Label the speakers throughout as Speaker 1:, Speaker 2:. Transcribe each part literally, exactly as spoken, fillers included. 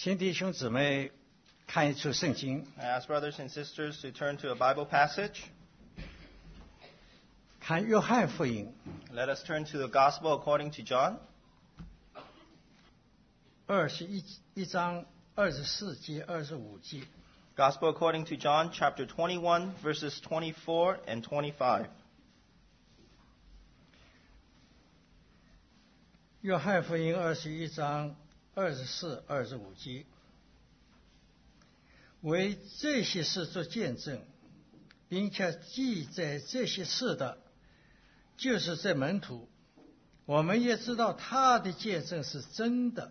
Speaker 1: 请弟兄姊妹看一处圣经。
Speaker 2: I ask brothers and sisters to turn to a Bible passage.
Speaker 1: 看约翰福音
Speaker 2: Let us turn to the Gospel according to John,
Speaker 1: 二十一一章二十四节、二十五节。
Speaker 2: Gospel according to John, chapter twenty-one, verses twenty-four and twenty-five.
Speaker 1: 约翰福音二十一章二十四、二十五节。为这些事做见证，并且记载这些事的，就是这门徒。我们也知道他的见证是真的。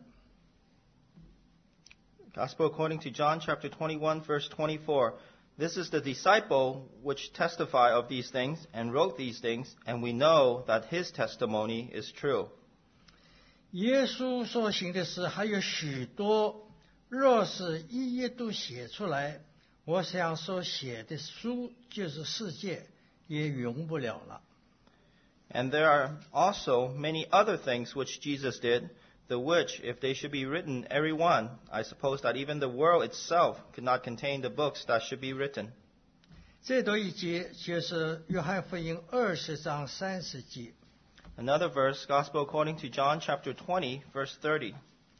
Speaker 2: Gospel according to John, chapter twenty-one, verse twenty-four. This is the disciple which testify of these things and wrote these things, and we know that his testimony is true.
Speaker 1: 耶稣所行的事还有许多，若是一一都写出来，我想所写的书就是世界也容不了了。
Speaker 2: And there are also many other things which Jesus did, the which, if they should be written, every one, I suppose that even the world itself could not contain the books that should be written.
Speaker 1: 这多一节就是约翰福音二十章三十节。
Speaker 2: Another verse, Gospel according to John, chapter twenty, verse thirty.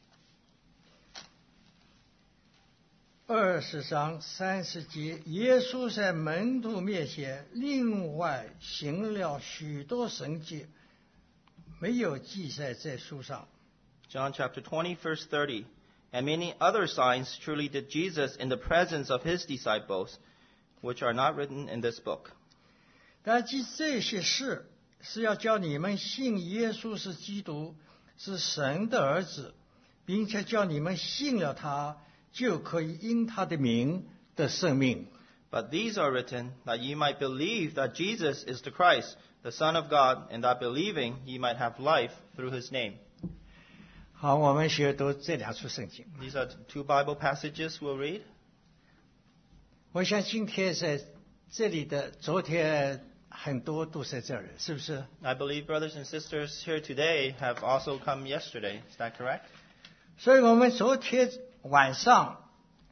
Speaker 1: 二十章三十节，耶稣在门徒面前另外行了许多神迹，没有记在这书上。
Speaker 2: John chapter twenty, verse thirty. And many other signs truly did Jesus in the presence of his disciples, which are not written in this book.
Speaker 1: 但记这些事，是要叫你们信耶稣是基督，是神的儿子，并且叫你们信了他，就可以因他的名得生命。
Speaker 2: But these are written that ye might believe that Jesus is the Christ, the Son of God, and that believing ye might have life through his name.
Speaker 1: 好，我们学读这两处圣经。
Speaker 2: These are two Bible passages we'll read.
Speaker 1: 我想今天在这里的，昨天很多都在这儿，是不是？
Speaker 2: I believe brothers and sisters here today have also come yesterday. Is that correct?
Speaker 1: 所以我们昨天晚上，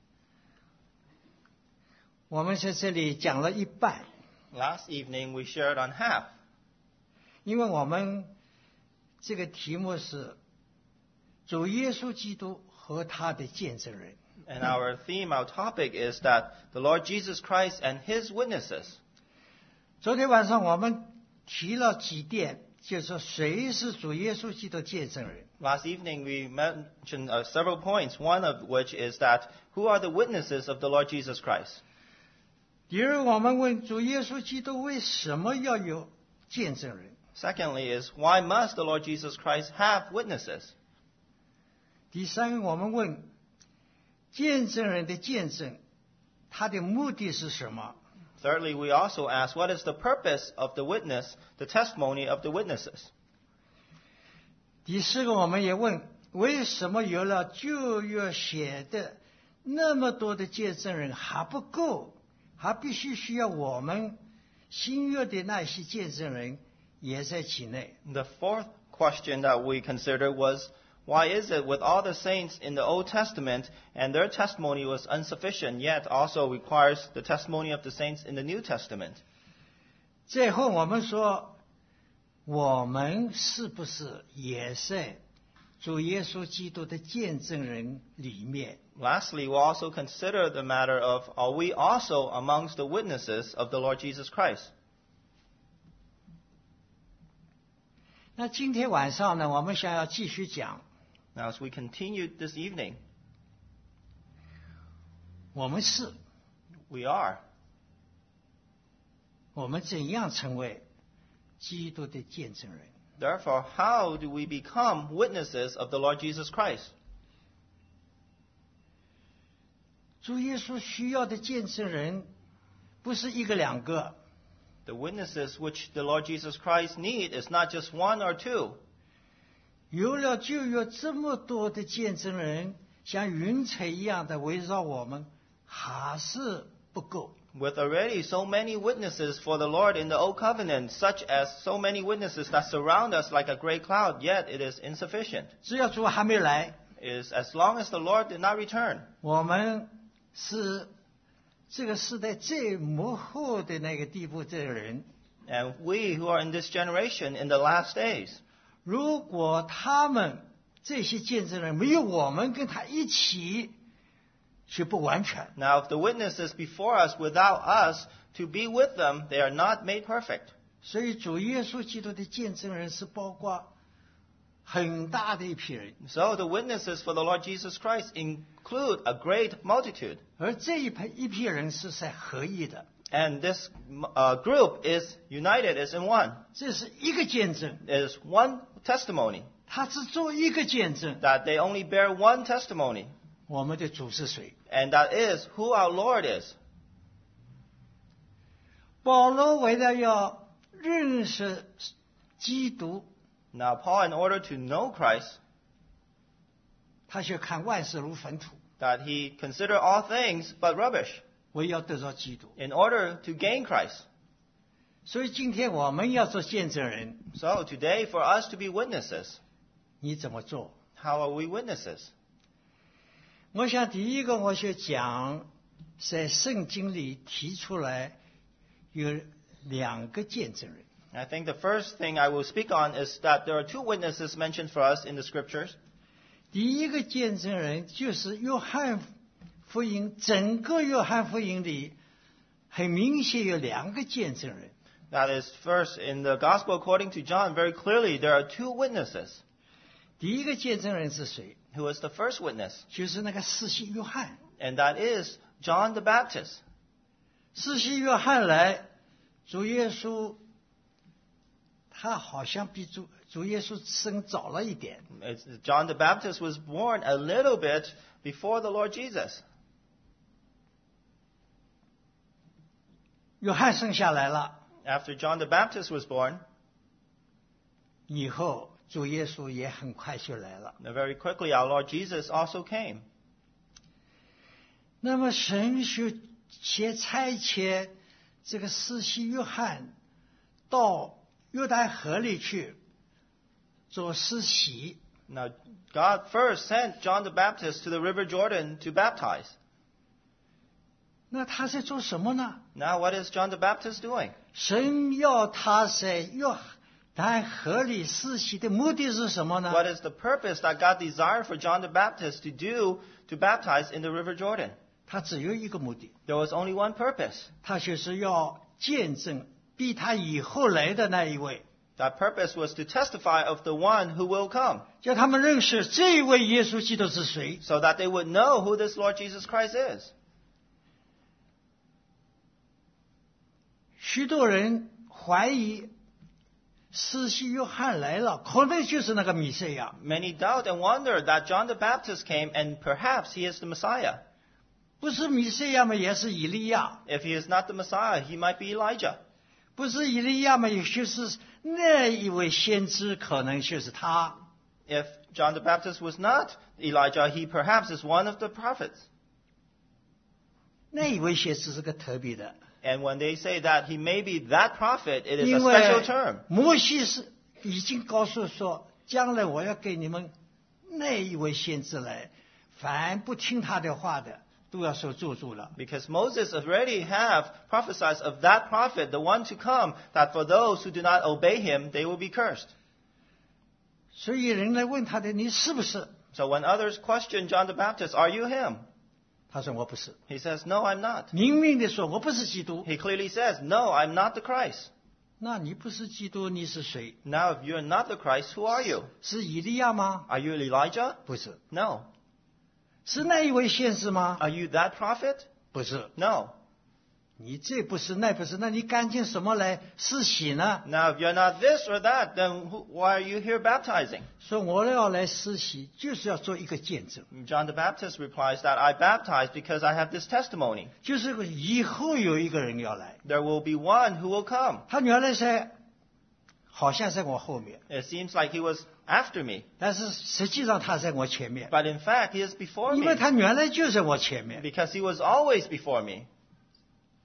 Speaker 1: 我们在这里讲了一半，
Speaker 2: Last evening we shared on half.
Speaker 1: 因为我们这个题目是主耶稣基督和他的见证人。
Speaker 2: And our theme, our topic is that the Lord Jesus Christ and his witnesses.
Speaker 1: 昨天晚上我们提了几点，就是说谁是主耶稣基督的见证人。
Speaker 2: Last evening we mentioned uh, several points, one of which is that who are the witnesses of the Lord Jesus Christ?
Speaker 1: 第二，我们问主耶稣基督为什么要有见证人？
Speaker 2: Secondly is why must the Lord Jesus Christ have witnesses?
Speaker 1: 第三，我们问见证人的见证，他的目的是什么？
Speaker 2: Thirdly, we also ask what is the purpose of the witness, the testimony of the witnesses?
Speaker 1: 第四个，我们也问为什么有了旧约写的那么多的见证人还不够，还必须需要我们新约的那些见证人也在其内。
Speaker 2: The fourth question that we considered was, why is it with all the saints in the Old Testament and their testimony was insufficient, yet also requires the testimony of the saints in the New Testament?
Speaker 1: 最后我们说，我们是不是也在主耶稣基督的见证人里面？
Speaker 2: Lastly, we'll also consider the matter of, are we also amongst the witnesses of the Lord Jesus Christ?
Speaker 1: 那今天晚上呢，我们想要继续讲，
Speaker 2: Now, as we continue this evening,
Speaker 1: 我们是，
Speaker 2: we are.
Speaker 1: 我们怎样成为基督的见证人？
Speaker 2: Therefore, how do we become witnesses of the Lord Jesus Christ?
Speaker 1: 主耶稣需要的见证人，不是一个两个，
Speaker 2: The witnesses which the Lord Jesus Christ need is not just one or two.
Speaker 1: 有了就有这么多的见证人，像云彩一样的围绕我们，还是不够。
Speaker 2: With already so many witnesses for the Lord in the Old Covenant, such as so many witnesses that surround us like a great cloud, yet it is insufficient.
Speaker 1: 只要主还没来，
Speaker 2: is as long as the Lord did not return,
Speaker 1: 我们是这个时代最幕后的那个地步这个人，
Speaker 2: and we who are in this generation in the last days,
Speaker 1: 如果他们这些见证人没有我们跟他一起，是不完全。
Speaker 2: now if the witnesses before us without us to be with them, they are not made perfect.
Speaker 1: 所以主耶稣基督的见证人是包括很大的一批人，
Speaker 2: So the witnesses for the Lord Jesus Christ include a great multitude.
Speaker 1: 而这一批一批人是在合一的，
Speaker 2: And this uh, group is united, is in one.
Speaker 1: 这是一个见证，
Speaker 2: It is one testimony,
Speaker 1: 他只做一个见证。
Speaker 2: that they only bear one testimony.
Speaker 1: 我们的主是谁？
Speaker 2: And that is who our Lord is.
Speaker 1: 保罗为了要认识基督，
Speaker 2: Now Paul, in order to know Christ,
Speaker 1: 他就看万事如粪土，
Speaker 2: that he considered all things but rubbish,
Speaker 1: 我要得到基督。
Speaker 2: in order to gain Christ.
Speaker 1: 所以今天我们要做见证人，
Speaker 2: So today, for us to be witnesses,
Speaker 1: 你怎么做？
Speaker 2: how are we witnesses?
Speaker 1: 我想第一个我就讲，在圣经里提出来有两个见证人。
Speaker 2: I think the first thing I will speak on is that there are two witnesses mentioned for us in the scriptures.
Speaker 1: 第一个见证人就是约翰福音，整个约翰福音里很明显有两个见证人。
Speaker 2: That is, first, in the Gospel according to John, very clearly there are two witnesses.
Speaker 1: 第一个见证人是谁？
Speaker 2: Who is the first witness?
Speaker 1: 就是那个施洗约翰。
Speaker 2: And that is John the Baptist.
Speaker 1: 施洗约翰来，主耶稣他好像比主主耶稣生早了一点。
Speaker 2: It's, John the Baptist was born a little bit before the Lord Jesus.
Speaker 1: 约翰生下来了
Speaker 2: After John the Baptist was born,
Speaker 1: 以后，主耶稣也很快就来了。
Speaker 2: now very quickly our Lord Jesus also came.
Speaker 1: 那么神就且差遣这个施洗约翰到约旦河里去做施洗。
Speaker 2: Now, God first sent John the Baptist to the River Jordan to baptize.
Speaker 1: 那他在做什么呢？
Speaker 2: Now, what is John the Baptist doing?
Speaker 1: 神要他在约旦河里施洗的目的是什么呢？
Speaker 2: What is the purpose that God desired for John the Baptist to do to baptize in the River Jordan?
Speaker 1: 他只有一个目的，
Speaker 2: There was only one purpose.
Speaker 1: 他就是要见证比他以后来的那一位，
Speaker 2: That purpose was to testify of the one who will come,
Speaker 1: 叫他们认识这一位耶稣基督是谁。
Speaker 2: so that they would know who this Lord Jesus Christ is.
Speaker 1: 许多人怀疑施洗约翰来了，可能就是那个弥赛亚。
Speaker 2: Many doubt and wonder that John the Baptist came and perhaps he is the Messiah.
Speaker 1: 不是弥赛亚嘛，也是以利亚；
Speaker 2: If he is not the Messiah, he might be Elijah.
Speaker 1: 不是以利亚嘛，也就是那一位先知，可能就是他。
Speaker 2: If John the Baptist was not Elijah, he perhaps is one of the prophets.
Speaker 1: 那一位先知是个特别的，
Speaker 2: And when they say that he may be that prophet, it is a
Speaker 1: 因
Speaker 2: special
Speaker 1: 为
Speaker 2: term.
Speaker 1: 摩西是已经告诉说，将来我要给你们那一位先知来，凡不听他的话的，都要受咒诅了。
Speaker 2: Because Moses already have prophesied of that prophet, the one to come, that for those who do not obey him, they will be cursed.
Speaker 1: 所以人来问他的，你是不是？
Speaker 2: So when others question John the Baptist, are you him?
Speaker 1: 他说我不是，
Speaker 2: He says, no, I'm not.
Speaker 1: 明明的说我不是基督。
Speaker 2: He clearly says, no, I'm not the Christ.
Speaker 1: 那你不是基督，你是谁？
Speaker 2: Now, if you're not the Christ, who are you?
Speaker 1: 是以利亚吗？
Speaker 2: Are you Elijah?
Speaker 1: 不是。
Speaker 2: No.
Speaker 1: 是那一位先知吗？
Speaker 2: Are you that prophet?
Speaker 1: 不是。
Speaker 2: No.
Speaker 1: 你这不是那不是，那你干净什么来施洗呢？
Speaker 2: Now, if you're not this or that, then who, why are you here baptizing?
Speaker 1: 说我要来施洗，就是要做一个见证，
Speaker 2: John the Baptist replies that I baptize because I have this testimony.
Speaker 1: 就是以后有一个人要来，
Speaker 2: There will be one who will come.
Speaker 1: 他原来在好像在我后面，
Speaker 2: It seems like he was after me,
Speaker 1: 但是实际上他在我前面，
Speaker 2: but in fact, he is before
Speaker 1: 因
Speaker 2: me
Speaker 1: 为他原来就在我前面。
Speaker 2: because he was always before me.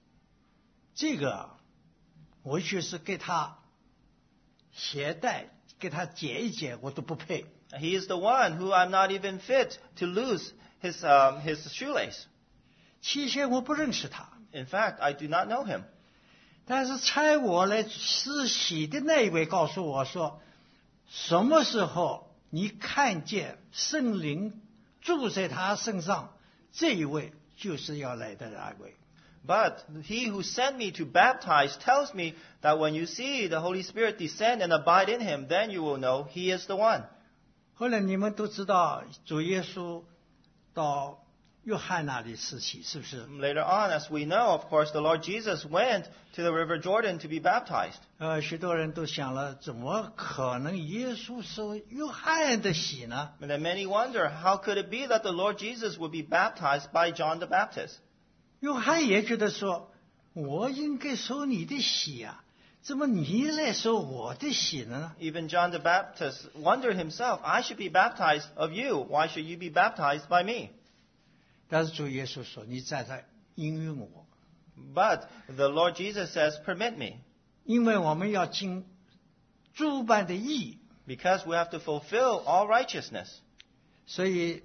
Speaker 1: 这个我就是给他携带给他解一解，我都不配。
Speaker 2: He is the one who I'm not even fit to loose his, um, his shoelace.
Speaker 1: 起先我不认识他，
Speaker 2: In fact, I do not know him.
Speaker 1: 但是差我来施洗的那一位告诉我说，什么时候你看见圣灵住在他身上，这一位就是要来的那位。
Speaker 2: But he who sent me to baptize tells me that when you see the Holy Spirit descend and abide in him, then you will know he is the one.
Speaker 1: 后来你们都知道，主耶稣到约翰那里施洗，是不是？
Speaker 2: Later on, as we know, of course, the Lord Jesus went to the River Jordan to be baptized.
Speaker 1: 呃，许多人都想了，怎么可能耶稣受约翰的洗呢？
Speaker 2: And then many wonder, how could it be that the Lord Jesus would be baptized by John the Baptist?
Speaker 1: 约翰也觉得说，我应该受你的洗啊，怎么你来受我的洗呢？
Speaker 2: Even John the Baptist wondered himself, I should be baptized of you. Why should you be baptized by me?
Speaker 1: 但是主耶稣说，你在这应允我，
Speaker 2: But the Lord Jesus says, permit me,
Speaker 1: 因为我们要尽诸般的义，
Speaker 2: because we have to fulfill all righteousness.
Speaker 1: 所以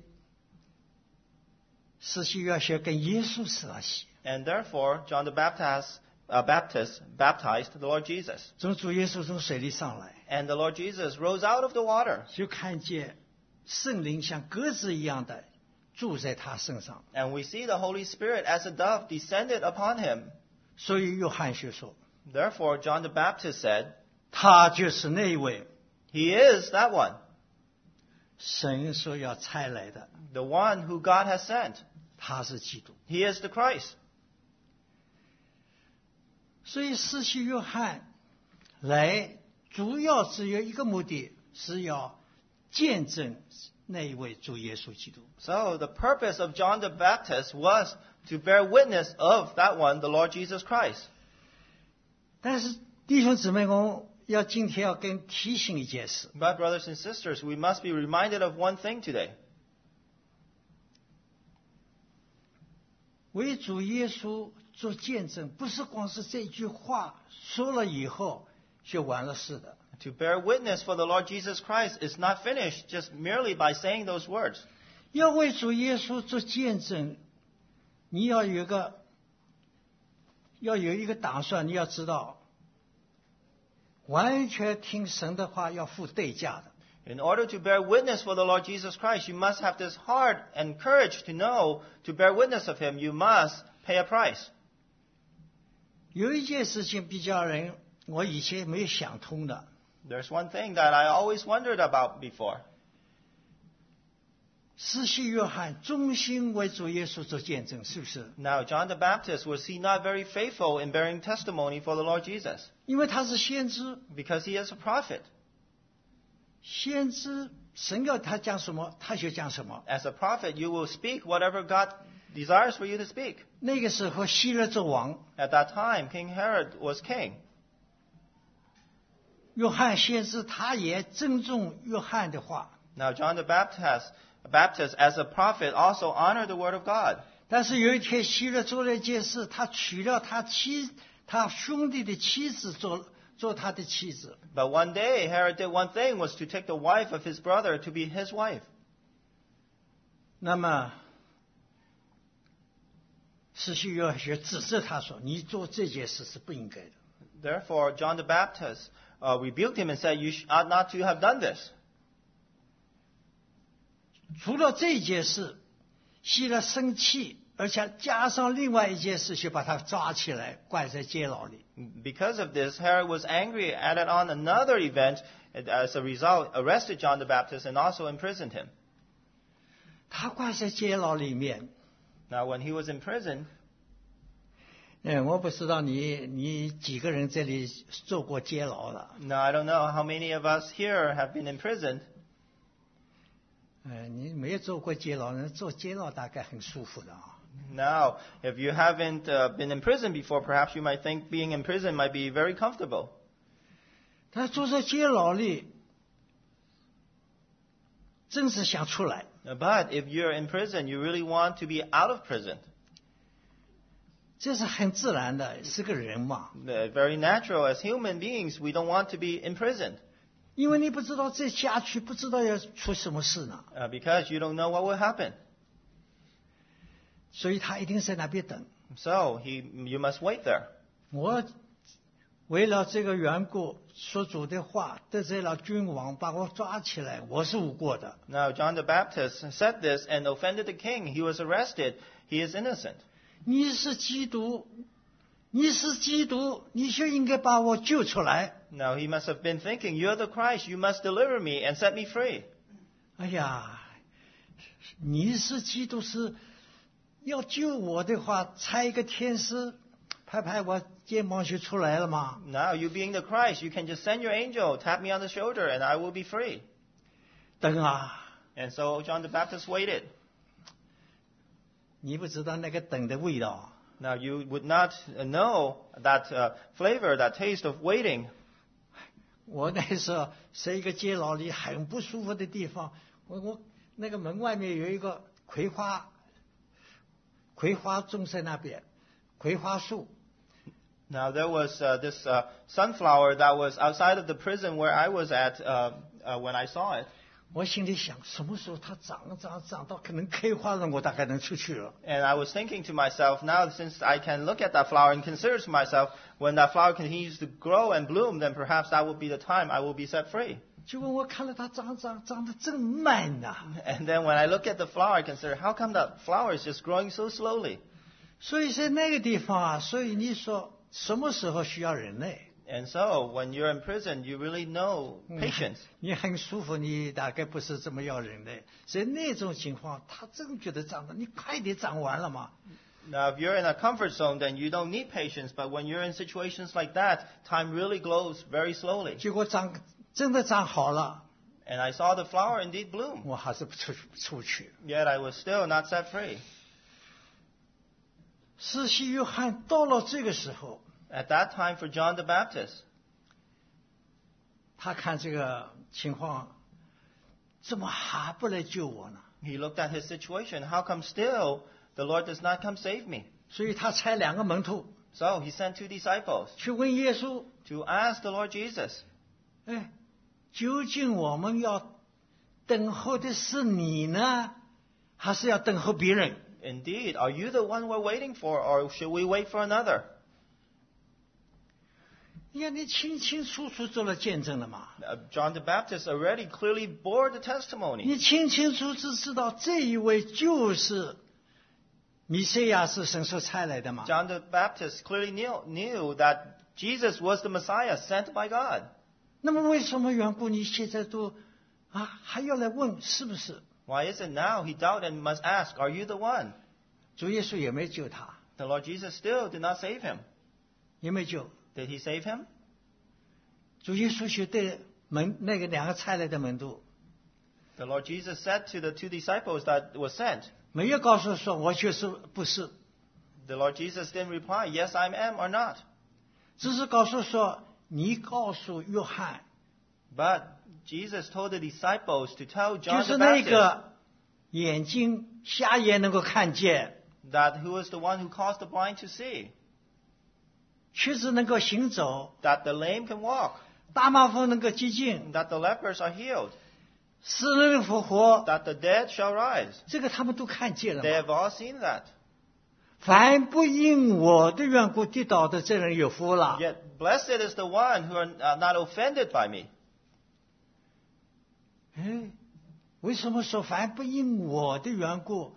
Speaker 1: 施洗约翰跟耶稣施了洗。
Speaker 2: And therefore, John the Baptist, uh, Baptist baptized the Lord Jesus.
Speaker 1: 从主耶稣从水里上来，
Speaker 2: And the Lord Jesus rose out of the water.
Speaker 1: 就看见圣灵像鸽子一样的住在他身上。
Speaker 2: And we see the Holy Spirit as a dove descended upon him.
Speaker 1: 所以约翰就说，
Speaker 2: Therefore, John the Baptist said,
Speaker 1: 他就是那一位
Speaker 2: He is that one,
Speaker 1: 神说要差来的，
Speaker 2: the one who God has sent.
Speaker 1: 他是基督。
Speaker 2: He is the Christ.
Speaker 1: 所以施洗约翰来主要只有一个目的，是要见证那一位主耶稣基督。
Speaker 2: So the purpose of John the Baptist was to bear witness of that one, the Lord Jesus Christ.
Speaker 1: 但是弟兄姊妹，我要今天要跟提醒一件事，
Speaker 2: But brothers and sisters, we must be reminded of one thing today.
Speaker 1: 为主耶稣做见证，不是光是这句话说了以后就完了事的。
Speaker 2: To bear witness for the Lord Jesus Christ is not finished just merely by saying those words.
Speaker 1: 要为主耶稣做见证，你要有一个要有一个打算，你要知道，完全听神的话要付代价的。
Speaker 2: In order to bear witness for the Lord Jesus Christ, you must have this heart and courage to know to bear witness of Him. You must pay a price.
Speaker 1: 有一件事情比较人，我以前没有想通的，
Speaker 2: There's one thing that I always wondered about before.
Speaker 1: 施洗约翰忠心为主耶稣做见证，是不是？
Speaker 2: Now, John the Baptist, was he not very faithful in bearing testimony for the Lord Jesus?
Speaker 1: 因为他是先知，
Speaker 2: Because he is a prophet.
Speaker 1: 先知神要他讲什么，他就讲什么。
Speaker 2: As a prophet, you will speak whatever God desires for you to speak.
Speaker 1: 那个时候希律作王，
Speaker 2: At that time, King Herod was king.
Speaker 1: 约翰先知他也尊重约翰的话，
Speaker 2: Now, John the Baptist, Baptist, as a prophet, also honored the word of God.
Speaker 1: 但是有一天希律做了一件事，他娶了他妻他兄弟的妻子做做他的妻子。
Speaker 2: But one day, Herod did one thing, was to take the wife of his brother to be his wife.
Speaker 1: 那么施洗约翰就指责他说：“你做这件事是不应该的。”
Speaker 2: Therefore, John the Baptist uh, rebuked him and said, You sh- ought not to have done this.
Speaker 1: 除了这件事，希律生气，而且加上另外一件事，就把他抓起来，关在监牢里。
Speaker 2: Because of this, Herod was angry, added on another event, and as a result, arrested John the Baptist and also imprisoned him.
Speaker 1: 他关在监牢里面，
Speaker 2: Now, when he was in prison,
Speaker 1: 嗯，我不知道你你几个人这里坐过监牢了。
Speaker 2: now I don't know how many of us here have been imprisoned.
Speaker 1: 嗯，你没有坐过监牢，人坐监牢大概很舒服的啊。
Speaker 2: Now, if you haven't uh, been in prison before, perhaps you might think being in prison might be very comfortable.
Speaker 1: 他坐在监牢里，真是想出来。
Speaker 2: But if you're in prison, you really want to be out of prison.
Speaker 1: 这是很自然的，是个人嘛。
Speaker 2: Uh, Very natural. As human beings, we don't want to be imprisoned.
Speaker 1: 因为你不知道这下去不知道要出什么事呢，
Speaker 2: uh, because you don't know what will happen.
Speaker 1: 所以他一定在那边等。
Speaker 2: So he, you must wait there.
Speaker 1: 我为了这个缘故说主的话，得罪了君王，把我抓起来，我是无过的。
Speaker 2: Now John the Baptist said this and offended the king. He was arrested. He is innocent.
Speaker 1: 你是基督，你是基督，你就应该把我救出来。
Speaker 2: Now he must have been thinking, you're the Christ. You must deliver me and set me free.
Speaker 1: 哎呀，你是基督是要救我的话，差一个天使拍拍我肩膀就出来了吗？
Speaker 2: Now you being the Christ, you can just send your angel, tap me on the shoulder, and I will be free.
Speaker 1: 等啊，
Speaker 2: And so John the Baptist waited.
Speaker 1: 你不知道那个等的味道。
Speaker 2: Now you would not know that uh, flavor, that taste of waiting.
Speaker 1: 我那时候在一个街道里很不舒服的地方，我我那个门外面有一个葵花，葵花种在那边，葵花树。
Speaker 2: Now there was uh, this uh, sunflower that was outside of the prison where I was at uh, uh, when I saw it.
Speaker 1: 我心里想，什么时候它长长长到可能开花了，我大概能出去了。
Speaker 2: And I was thinking to myself, now since I can look at that flower and consider to myself, when that flower continues to grow and bloom, then perhaps that will be the time I will be set free.
Speaker 1: 结果我看了它长长长得真慢呐、
Speaker 2: And then when I look at the flower, I consider, how come that flower is just growing so slowly?
Speaker 1: 所以在那个地方啊，所以你说什么时候需要忍耐？
Speaker 2: And so when you're in prison, you really know patience.
Speaker 1: 你很舒服，你大概不是这么要忍耐。所以那种情况，他真觉得长得，你快点长完了嘛。
Speaker 2: Now, if you're in a comfort zone, then you don't need patience. But when you're in situations like that, time really glows very slowly.
Speaker 1: 结果长真的长好了，
Speaker 2: And I saw the flower indeed bloom.
Speaker 1: 我还是不出出去。
Speaker 2: Yet I was still not set free.
Speaker 1: 施洗约翰到了这个时候，
Speaker 2: At that time for John the Baptist,
Speaker 1: 他看这个情况，怎么还不来救我呢？
Speaker 2: he looked at his situation. How come still the Lord does not come save me?
Speaker 1: 所以他差两个门徒
Speaker 2: So he sent two disciples
Speaker 1: 去问耶稣：
Speaker 2: to ask the Lord Jesus,
Speaker 1: 哎，究竟我们要等候的是你呢，还是要等候别人？
Speaker 2: Indeed, are you the one we're waiting for, or should we wait for another?
Speaker 1: 你看，你清清楚楚做了见证了嘛？
Speaker 2: Uh, John the Baptist already clearly bore the testimony.
Speaker 1: 你清清楚楚知道这一位就是弥赛亚，是神所差来的嘛？
Speaker 2: John the Baptist clearly knew, knew that Jesus was the Messiah sent by God.
Speaker 1: 那么为什么缘故你现在都啊还要来问是不是？
Speaker 2: Why is it now he doubted and must ask, are you the one?
Speaker 1: 主耶稣也没救他，
Speaker 2: The Lord Jesus still did not save him.
Speaker 1: 也没救。
Speaker 2: Did he save him?
Speaker 1: 主耶稣就对门那个两个差来的门徒，
Speaker 2: The Lord Jesus said to the two disciples that were sent.
Speaker 1: 没有告诉说我就是不是，
Speaker 2: The Lord Jesus didn't reply, yes, I am or not.
Speaker 1: 只是告诉说你告诉约翰，
Speaker 2: But Jesus told the disciples to tell
Speaker 1: 就
Speaker 2: John
Speaker 1: 是
Speaker 2: the
Speaker 1: 那
Speaker 2: Baptist
Speaker 1: 个眼睛瞎眼能够看见，
Speaker 2: that who is the one who caused the blind to see,
Speaker 1: 瘸子能够行走，
Speaker 2: that the lame can walk,
Speaker 1: 大麻风能够洁净，
Speaker 2: that the lepers are healed,
Speaker 1: 死人复活，
Speaker 2: that the dead shall rise.
Speaker 1: 这个他们都看见了
Speaker 2: They
Speaker 1: 嘛。
Speaker 2: have all seen that.
Speaker 1: 凡不因我的缘故跌倒的，这人有福了。
Speaker 2: Yet blessed is the one who are uh, not offended by me.
Speaker 1: 哎，为什么说凡不因我的缘故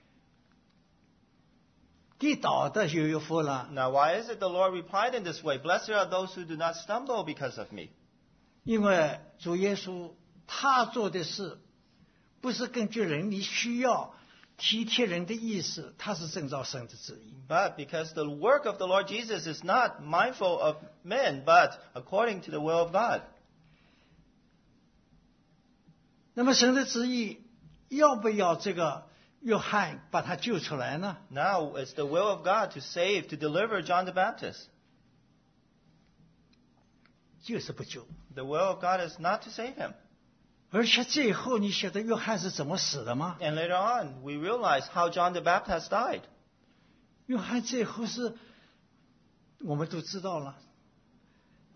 Speaker 1: 跌倒的就有福了？
Speaker 2: Now, why is it the Lord replied in this way? Blessed are those who do not stumble because of me.
Speaker 1: 因为主耶稣他做的事，不是根据人你需要体贴人的意思，他是遵照神的旨意。
Speaker 2: But because the work of the Lord Jesus is not mindful of men, but according to the will of God.
Speaker 1: 那么神的旨意要不要这个约翰把他救出来呢？
Speaker 2: Now it's the will of God to save, to deliver John the Baptist.
Speaker 1: 就是不救。
Speaker 2: The will of God is not to save him.
Speaker 1: 而且最后你晓得约翰是怎么死的吗？
Speaker 2: And later on, we realize how John the Baptist died.
Speaker 1: 约翰最后是，我们都知道了，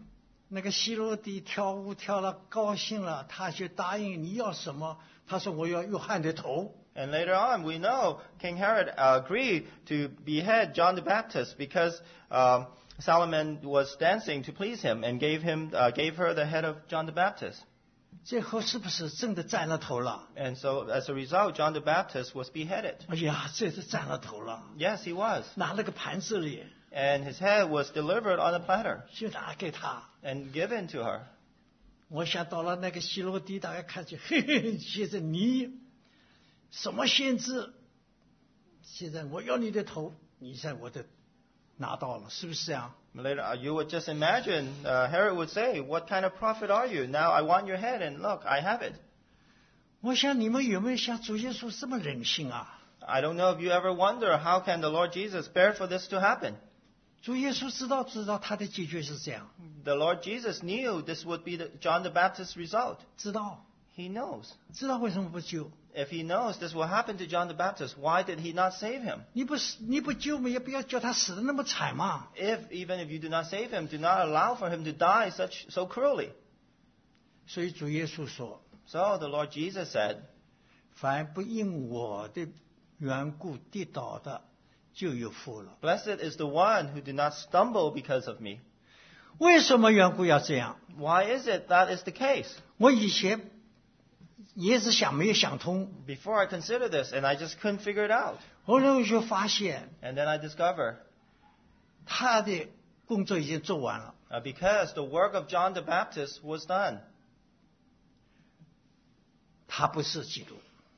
Speaker 1: 那个希罗底跳舞跳了高兴了，他就答应你要什么？他说我要约翰的头。
Speaker 2: And later on, we know King Herod uh, agreed to behead John the Baptist because um, Solomon was dancing to please him and gave him uh, gave her the head of John the Baptist.
Speaker 1: 最后是不是真的斩了头了？
Speaker 2: And so, as a result, John the Baptist was beheaded.
Speaker 1: 哎呀，这是斩了头了，
Speaker 2: Yes, he was.
Speaker 1: 拿了个盘子里
Speaker 2: And his head was delivered on a platter
Speaker 1: 就拿给他。
Speaker 2: and given to her.
Speaker 1: 我想到了那个希罗底，大家看去，嘿嘿，现在你什么先知？现在我要你的头，你在我的拿到了，是不是这样？
Speaker 2: Later, uh, you would just imagine uh, Herod would say, "What kind of prophet are you? Now I want your head, and look, I have it."
Speaker 1: 我想你们有没有像主耶稣这么忍心啊？
Speaker 2: I don't know if you ever wonder how can the Lord Jesus bear for this to happen.
Speaker 1: 主耶稣知道知道他的结局是这样，
Speaker 2: The Lord Jesus knew this would be the, John the Baptist's result.
Speaker 1: 知道
Speaker 2: He knows.
Speaker 1: 知道为什么不救？
Speaker 2: If he knows this will happen to John the Baptist, why did he not save him?
Speaker 1: 你不是你不救嘛，也不要叫他死的那么惨嘛。
Speaker 2: If even if you do not save him, do not allow for him to die such so cruelly.
Speaker 1: 所以主耶稣说，
Speaker 2: So the Lord Jesus said,
Speaker 1: 凡不因我的缘故跌倒的，就有福了。
Speaker 2: "Blessed is the one who did not stumble because of me."
Speaker 1: 为什么缘故要这样？
Speaker 2: Why is it that is the case?
Speaker 1: 我以前也是想没有想通，
Speaker 2: Before I considered this, and I just couldn't figure it out.
Speaker 1: 后来我就发现
Speaker 2: And then I discovered,
Speaker 1: 他的工作已经做完了，
Speaker 2: uh, because the work of John the Baptist was done.
Speaker 1: 他不是基督，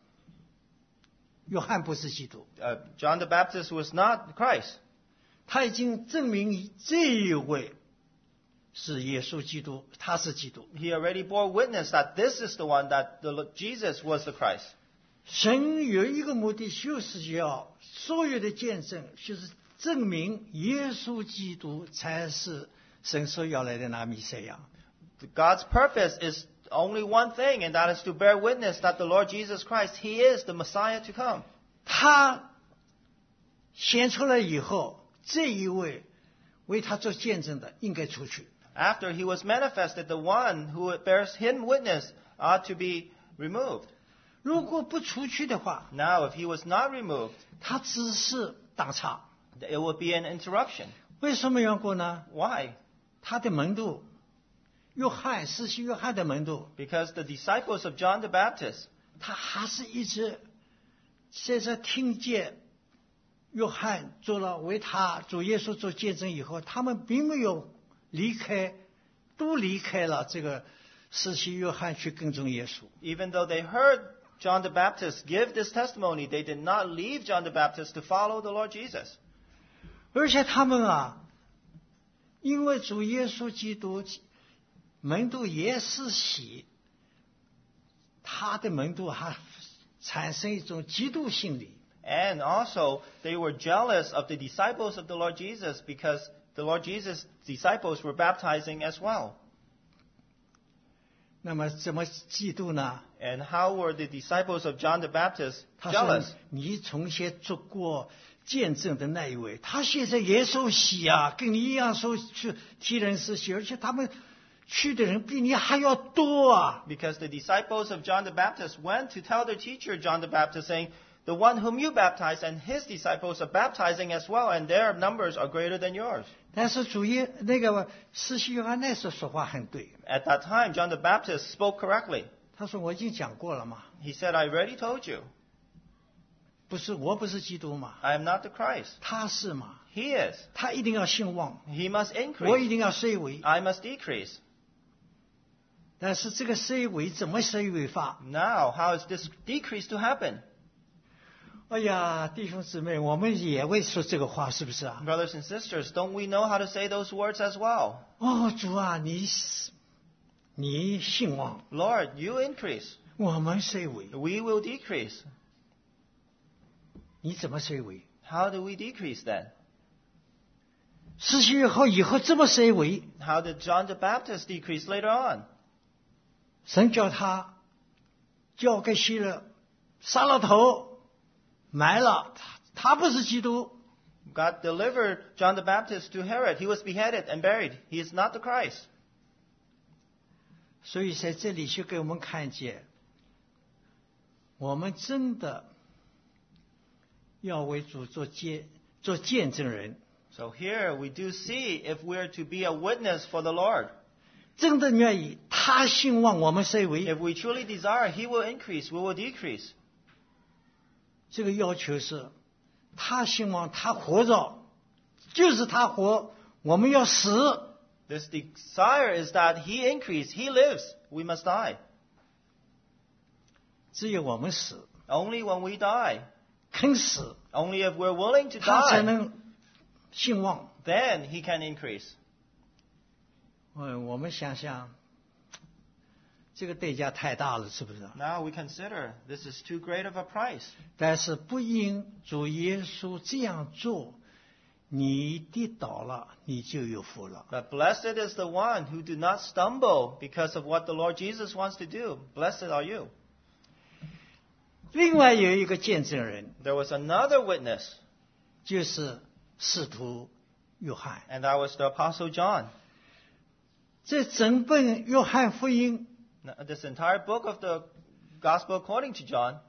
Speaker 1: 约翰不是基督，
Speaker 2: Uh, John the Baptist was not Christ.
Speaker 1: 他已经证明这一位是耶稣基督，他是基督。
Speaker 2: He already bore witness that this is the one, that the Lord Jesus was the Christ.
Speaker 1: 神有一个目的，就是要所有的见证，就是证明耶稣基督才是神所要来的那弥赛亚。
Speaker 2: God's purpose is only one thing, and that is to bear witness that the Lord Jesus Christ, He is the Messiah to come.
Speaker 1: 他显出来以后，这一位为他做见证的应该出去。
Speaker 2: After He was manifested, the one who bears Him witness ought to be removed.
Speaker 1: 如果不出去的话，
Speaker 2: Now, if He was not removed,
Speaker 1: 他只是打岔。
Speaker 2: it would be an interruption.
Speaker 1: 为什么缘故呢？
Speaker 2: Why?
Speaker 1: 他的门徒，约翰，施洗约翰的门徒，
Speaker 2: Because the disciples of John the Baptist,
Speaker 1: 他还是一直在这听见约翰做了为他主耶稣做见证以后，他们并没有离开，都离开了这个施洗约翰去跟踪耶稣。
Speaker 2: even though they heard John the Baptist give this testimony, they did not leave John the Baptist to follow the Lord Jesus.
Speaker 1: 而且他们啊，因为主耶稣基督门徒也是洗，他的门徒还产生一种嫉妒心理。
Speaker 2: And also, they were jealous of the disciples of the Lord Jesus because the Lord Jesus' disciples were baptizing as well.
Speaker 1: 那么怎么嫉妒呢？
Speaker 2: And how were the disciples of John the Baptist
Speaker 1: 他说
Speaker 2: jealous?：“
Speaker 1: 你从前做过见证的那一位，他现在也受洗啊，跟你一样受去替人施洗，而且他们去的人比你还要多啊。
Speaker 2: Because the disciples of John the Baptist went to tell their teacher, John the Baptist, saying, the one whom you baptize and his disciples are baptizing as well, and their numbers are greater than yours. ”
Speaker 1: 但是主耶那个施洗约翰那时候说话很对，
Speaker 2: At that time, John the Baptist spoke correctly.
Speaker 1: 他说：“我已经讲过了嘛，
Speaker 2: He said, I already told you,
Speaker 1: 不是我不是基督嘛，
Speaker 2: I am not the Christ.
Speaker 1: 他是嘛，
Speaker 2: He is.
Speaker 1: 他一定要兴旺，
Speaker 2: He must
Speaker 1: 我一
Speaker 2: increase.
Speaker 1: 定要衰微。
Speaker 2: I must decrease.
Speaker 1: 但是这个衰微怎么衰微法？
Speaker 2: Now, how is this decrease to happen?
Speaker 1: 哎呀，弟兄姊妹，我们也会说这个话，是不是啊？
Speaker 2: Brothers and sisters, don't we know how to say those words as well?
Speaker 1: 哦，主啊，你你兴旺，
Speaker 2: Lord, you increase.
Speaker 1: 我们衰微，
Speaker 2: We will decrease.
Speaker 1: 你怎么衰微？
Speaker 2: How do we decrease then?
Speaker 1: 施洗以后以后这么衰微，
Speaker 2: How did John the Baptist decrease later on?
Speaker 1: 神叫他交给希勒，杀了头，埋了他，他不是基督。
Speaker 2: God delivered John the Baptist to Herod. He was beheaded and buried. He is not the Christ.
Speaker 1: 所以在这里就给我们看见，我们真的要为主做见做见证人。
Speaker 2: So here we do see if we're to be a witness for the Lord.
Speaker 1: 真的愿意，他兴旺，我们虽微。
Speaker 2: If we truly desire, He will increase, we will decrease.
Speaker 1: 这个要求是，他兴旺，他活着，就是他活，我们要死。
Speaker 2: This desire is that He increase, He lives, we must die.
Speaker 1: 只有我们死，
Speaker 2: Only when we die,
Speaker 1: 肯死，
Speaker 2: only if we're willing to
Speaker 1: 他才
Speaker 2: die,
Speaker 1: 能兴旺。
Speaker 2: then He can increase.
Speaker 1: 嗯，我们想想，这个代价太大了，是不是？
Speaker 2: Now we consider this is too great of a price.
Speaker 1: 但是不因主耶稣这样做，你跌倒了，你就有福了。
Speaker 2: But blessed is the one who do not stumble because of what the Lord Jesus wants to do. Blessed are you.
Speaker 1: 另外有一个见证人，
Speaker 2: There was another witness,
Speaker 1: 就是使徒约翰。
Speaker 2: and that was the Apostle John.
Speaker 1: 这整本约翰福音
Speaker 2: Now, this entire book of the Gospel according to John,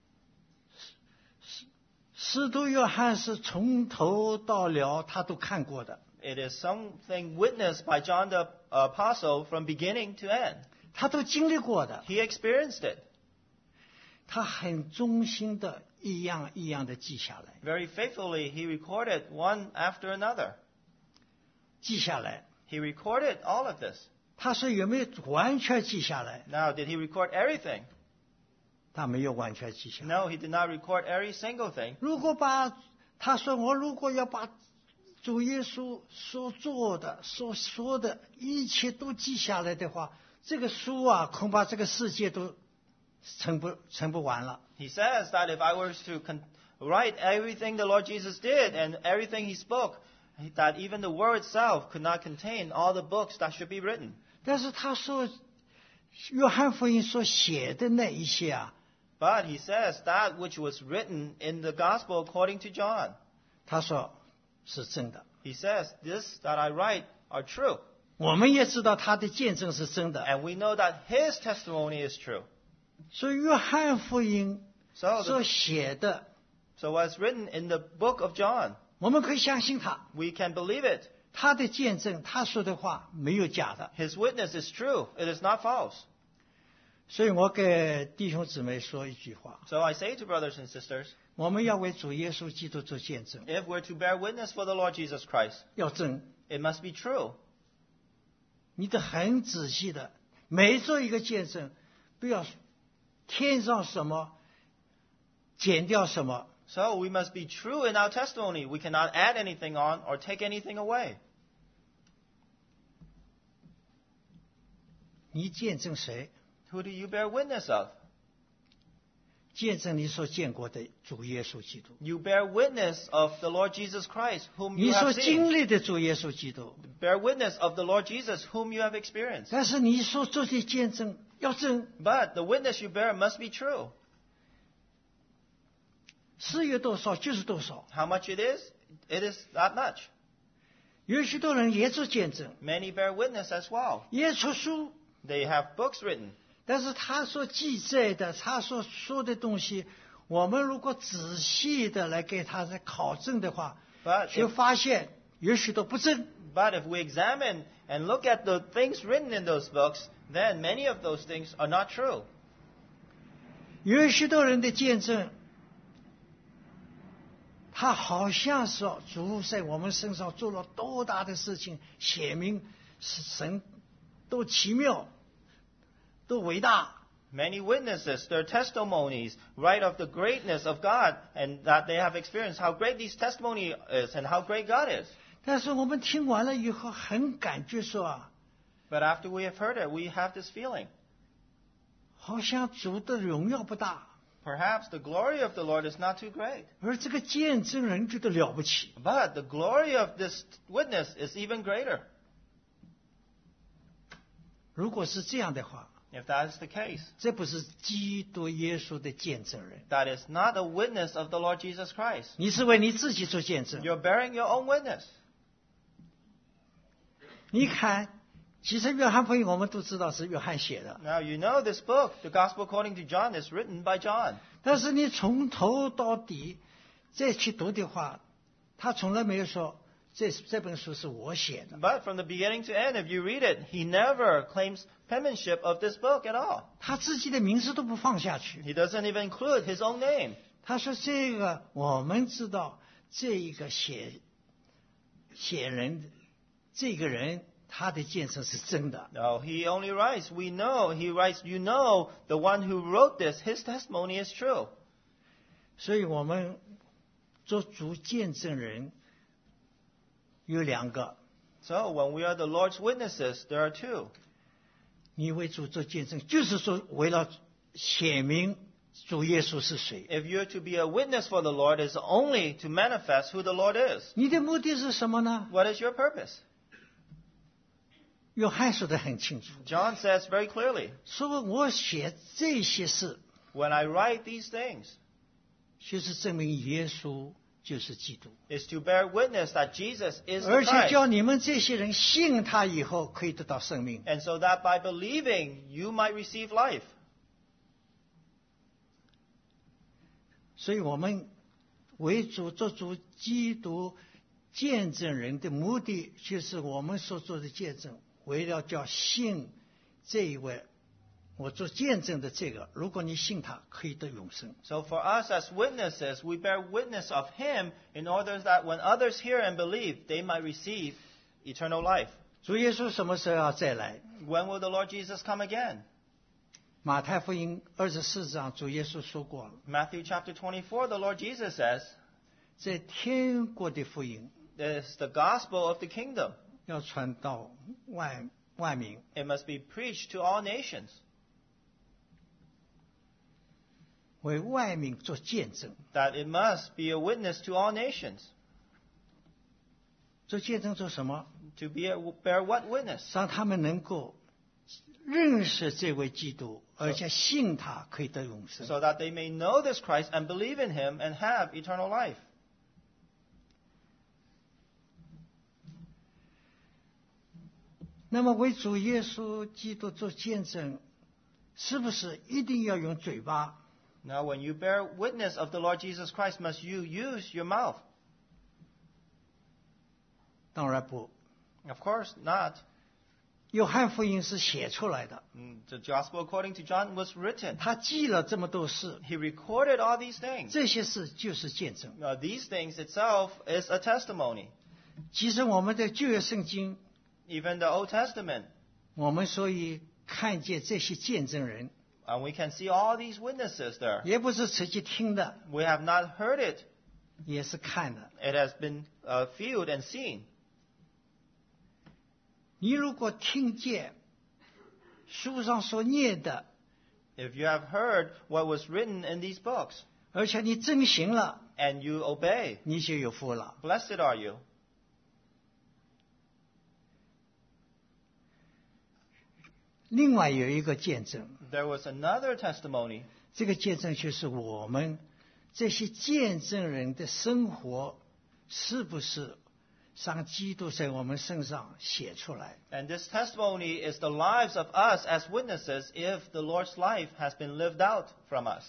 Speaker 1: 使徒约翰是从头到了他都看过的，
Speaker 2: it is something witnessed by John the Apostle from beginning to end.
Speaker 1: 他都经历过的。
Speaker 2: He experienced it.
Speaker 1: 他很忠心的一样一样的记下来，
Speaker 2: Very faithfully, he recorded one after another.
Speaker 1: 记下来。
Speaker 2: He recorded all of this.
Speaker 1: 他说有没有完全记下来？
Speaker 2: Now, did he record everything?
Speaker 1: 他没有完全记下来。
Speaker 2: No, he did not record every single thing.
Speaker 1: 如果把他说我如果要把主耶稣所做的、所说的一切都记下来的话，这个书啊，恐怕这个世界都成不成不完了。
Speaker 2: He says that if I were to con- write everything the Lord Jesus did and everything he spoke, that even the word itself could not contain all the books that should be written.
Speaker 1: 但是他说，约翰福音所写的那一些啊，
Speaker 2: But he says that which was written in the gospel according to John.
Speaker 1: 他说是真的。
Speaker 2: He says, this that I write are true.
Speaker 1: 我们也知道他的见证是真的，
Speaker 2: And we know that his testimony is true.
Speaker 1: 所以约翰福音
Speaker 2: So,
Speaker 1: 所
Speaker 2: the,
Speaker 1: 写的，
Speaker 2: so what's written in the book of John,
Speaker 1: 我们可以相信他，
Speaker 2: we can believe it.
Speaker 1: 他的见证，他说的话没有假的。
Speaker 2: His witness is true. It is not false.
Speaker 1: 所以我给弟兄姊妹说一句话：
Speaker 2: So I say to brothers and sisters,
Speaker 1: 我们要为主耶稣基督做见证，
Speaker 2: if we're to bear witness for the Lord Jesus Christ,
Speaker 1: 要真。
Speaker 2: it must be true.
Speaker 1: 你得很仔细的，每做一个见证，不要添上什么，减掉什么。
Speaker 2: So we must be true in our testimony. We cannot add anything on or take anything away.
Speaker 1: 你见证谁？
Speaker 2: Who do you bear witness of?
Speaker 1: 见证你所见过的主耶稣基督，
Speaker 2: You bear witness of the Lord Jesus Christ, whom
Speaker 1: 你
Speaker 2: you
Speaker 1: 所
Speaker 2: have
Speaker 1: 经
Speaker 2: seen.
Speaker 1: 历的主耶稣基督。
Speaker 2: Bear witness of the Lord Jesus, whom you have experienced.
Speaker 1: 但是你所做的见证要真，
Speaker 2: But the witness you bear must be true.
Speaker 1: 是有多少就是多少。
Speaker 2: How much it is? It is that much.
Speaker 1: 有许多人也做见证，
Speaker 2: Many bear witness as well.
Speaker 1: 也出书，
Speaker 2: They have books written.
Speaker 1: 但是他所记载的，他所说的东西，我们如果仔细的来给他来考证的话，
Speaker 2: But
Speaker 1: 就
Speaker 2: if,
Speaker 1: 发现有许多不真。
Speaker 2: but if we examine and look at the things written in those books, then many of those things are not true.
Speaker 1: 有许多人的见证，他好像说主在我们身上做了多大的事情，写明神多奇妙，多伟大。
Speaker 2: Many witnesses, their testimonies, write of the greatness of God and that they have experienced how great this testimony is and how great God is.
Speaker 1: 但是我们听完了以后，很感觉说啊，
Speaker 2: But after we have heard it, we have this feeling.
Speaker 1: 好像主的荣耀不大，
Speaker 2: Perhaps the glory of the Lord is not too great.
Speaker 1: 而这个见证人觉得了不起。
Speaker 2: But the glory of this witness is even greater.
Speaker 1: 如果是这样的话，
Speaker 2: If that is the case,
Speaker 1: 这不是基督耶稣的见证人，
Speaker 2: that is not a witness of the Lord Jesus Christ.
Speaker 1: 你是为你自己做见证。
Speaker 2: You're bearing your own witness.
Speaker 1: 你看， 其实约翰福音我们都知道是约翰写的，
Speaker 2: Now, you know this book, the Gospel according to John, is written by John.
Speaker 1: 但是你从头到底再去读的话，他从来没有说这这本书是我写的，
Speaker 2: But from the beginning to end, if you read it, he never claims penmanship of this book at all.
Speaker 1: 他自己的名字都不放下去。
Speaker 2: He doesn't even include his own name.
Speaker 1: 他说这个我们知道，这一个写写人这个人他的见证是真的。
Speaker 2: No, he only writes, we know, he writes, you know, the one who wrote this, his testimony is true.
Speaker 1: 所以我们做主见证人有两个，
Speaker 2: So when we are the Lord's witnesses, there are two.
Speaker 1: 你为主做见证，就是说为了显明主耶稣是谁。
Speaker 2: If you're to be a witness for the Lord, it's only to manifest who the Lord is.
Speaker 1: 你的目的是什么呢？
Speaker 2: What is your purpose?
Speaker 1: 约翰说得很清楚，
Speaker 2: John says very clearly,
Speaker 1: 说我写这些事，
Speaker 2: when I write these things,
Speaker 1: 就是证明耶稣就是基督，
Speaker 2: is to bear witness that Jesus is the
Speaker 1: 而且
Speaker 2: Christ.
Speaker 1: 叫你们这些人信他以后可以得到生命。
Speaker 2: And so that by believing, you might receive life.
Speaker 1: 所以我们为主做主基督见证人的目的，就是我们所做的见证，为了叫信这一位我做见证的这个，如果你信他，可以得永生。
Speaker 2: So for us as witnesses, we bear witness of Him in order that when others hear and believe, they might receive eternal life.
Speaker 1: 主耶稣什么时候要再来？
Speaker 2: When will the Lord Jesus come again?
Speaker 1: 马太福音二十四章，主耶稣说过了，
Speaker 2: Matthew chapter twenty-four, the Lord Jesus says,
Speaker 1: 在天国的福音
Speaker 2: "This is the gospel of the kingdom.
Speaker 1: 要传到万万民，
Speaker 2: It must be preached to all nations,
Speaker 1: 为万民做见证。
Speaker 2: that it must be a witness to all nations."
Speaker 1: 做见证做什么？
Speaker 2: To be a, bear what witness?
Speaker 1: 让他们能够认识这位基督，而且信他，可以得永生。
Speaker 2: So that they may know this Christ and believe in Him and have eternal life.
Speaker 1: 那么为主耶稣基督做见证，是不是一定要用嘴巴？
Speaker 2: Now, when you bear witness of the Lord Jesus Christ, must you use your mouth?
Speaker 1: 当然不。
Speaker 2: Of course not.
Speaker 1: 约翰福音是写出来的，
Speaker 2: Mm, The gospel according to John was written.
Speaker 1: 他记了这么多事，
Speaker 2: He recorded all these things.
Speaker 1: 这些事就是见证。
Speaker 2: Now, these things itself is a testimony.
Speaker 1: 其实我们的旧约圣经，
Speaker 2: Even the Old Testament.
Speaker 1: 我们所以看见这些见证人，
Speaker 2: And we can see all these witnesses there.
Speaker 1: 也不是直接听的，
Speaker 2: We have not heard it.
Speaker 1: 也是看的。
Speaker 2: It has been uh, viewed and seen.
Speaker 1: 你如果听见书上所念的，
Speaker 2: If you have heard what was written in these books,
Speaker 1: 而且你遵行了，
Speaker 2: and you obey,
Speaker 1: 你就有福了。
Speaker 2: blessed are you.
Speaker 1: 另外有一个见证，
Speaker 2: There was another testimony.
Speaker 1: 这个见证就是我们这些见证人的生活是不是让基督在我们身上写出来。
Speaker 2: And this testimony is the lives of us as witnesses if the Lord's life has been lived out from us.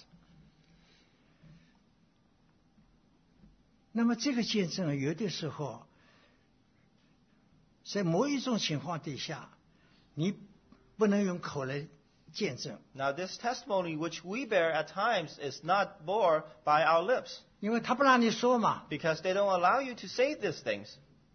Speaker 1: 那么这个见证有的时候，在某一种情况底下，你不能用口来见证，
Speaker 2: Now, this testimony which we bear at times is not bore by our lips
Speaker 1: 因为他不让你说嘛，
Speaker 2: because they don't allow you to say these things.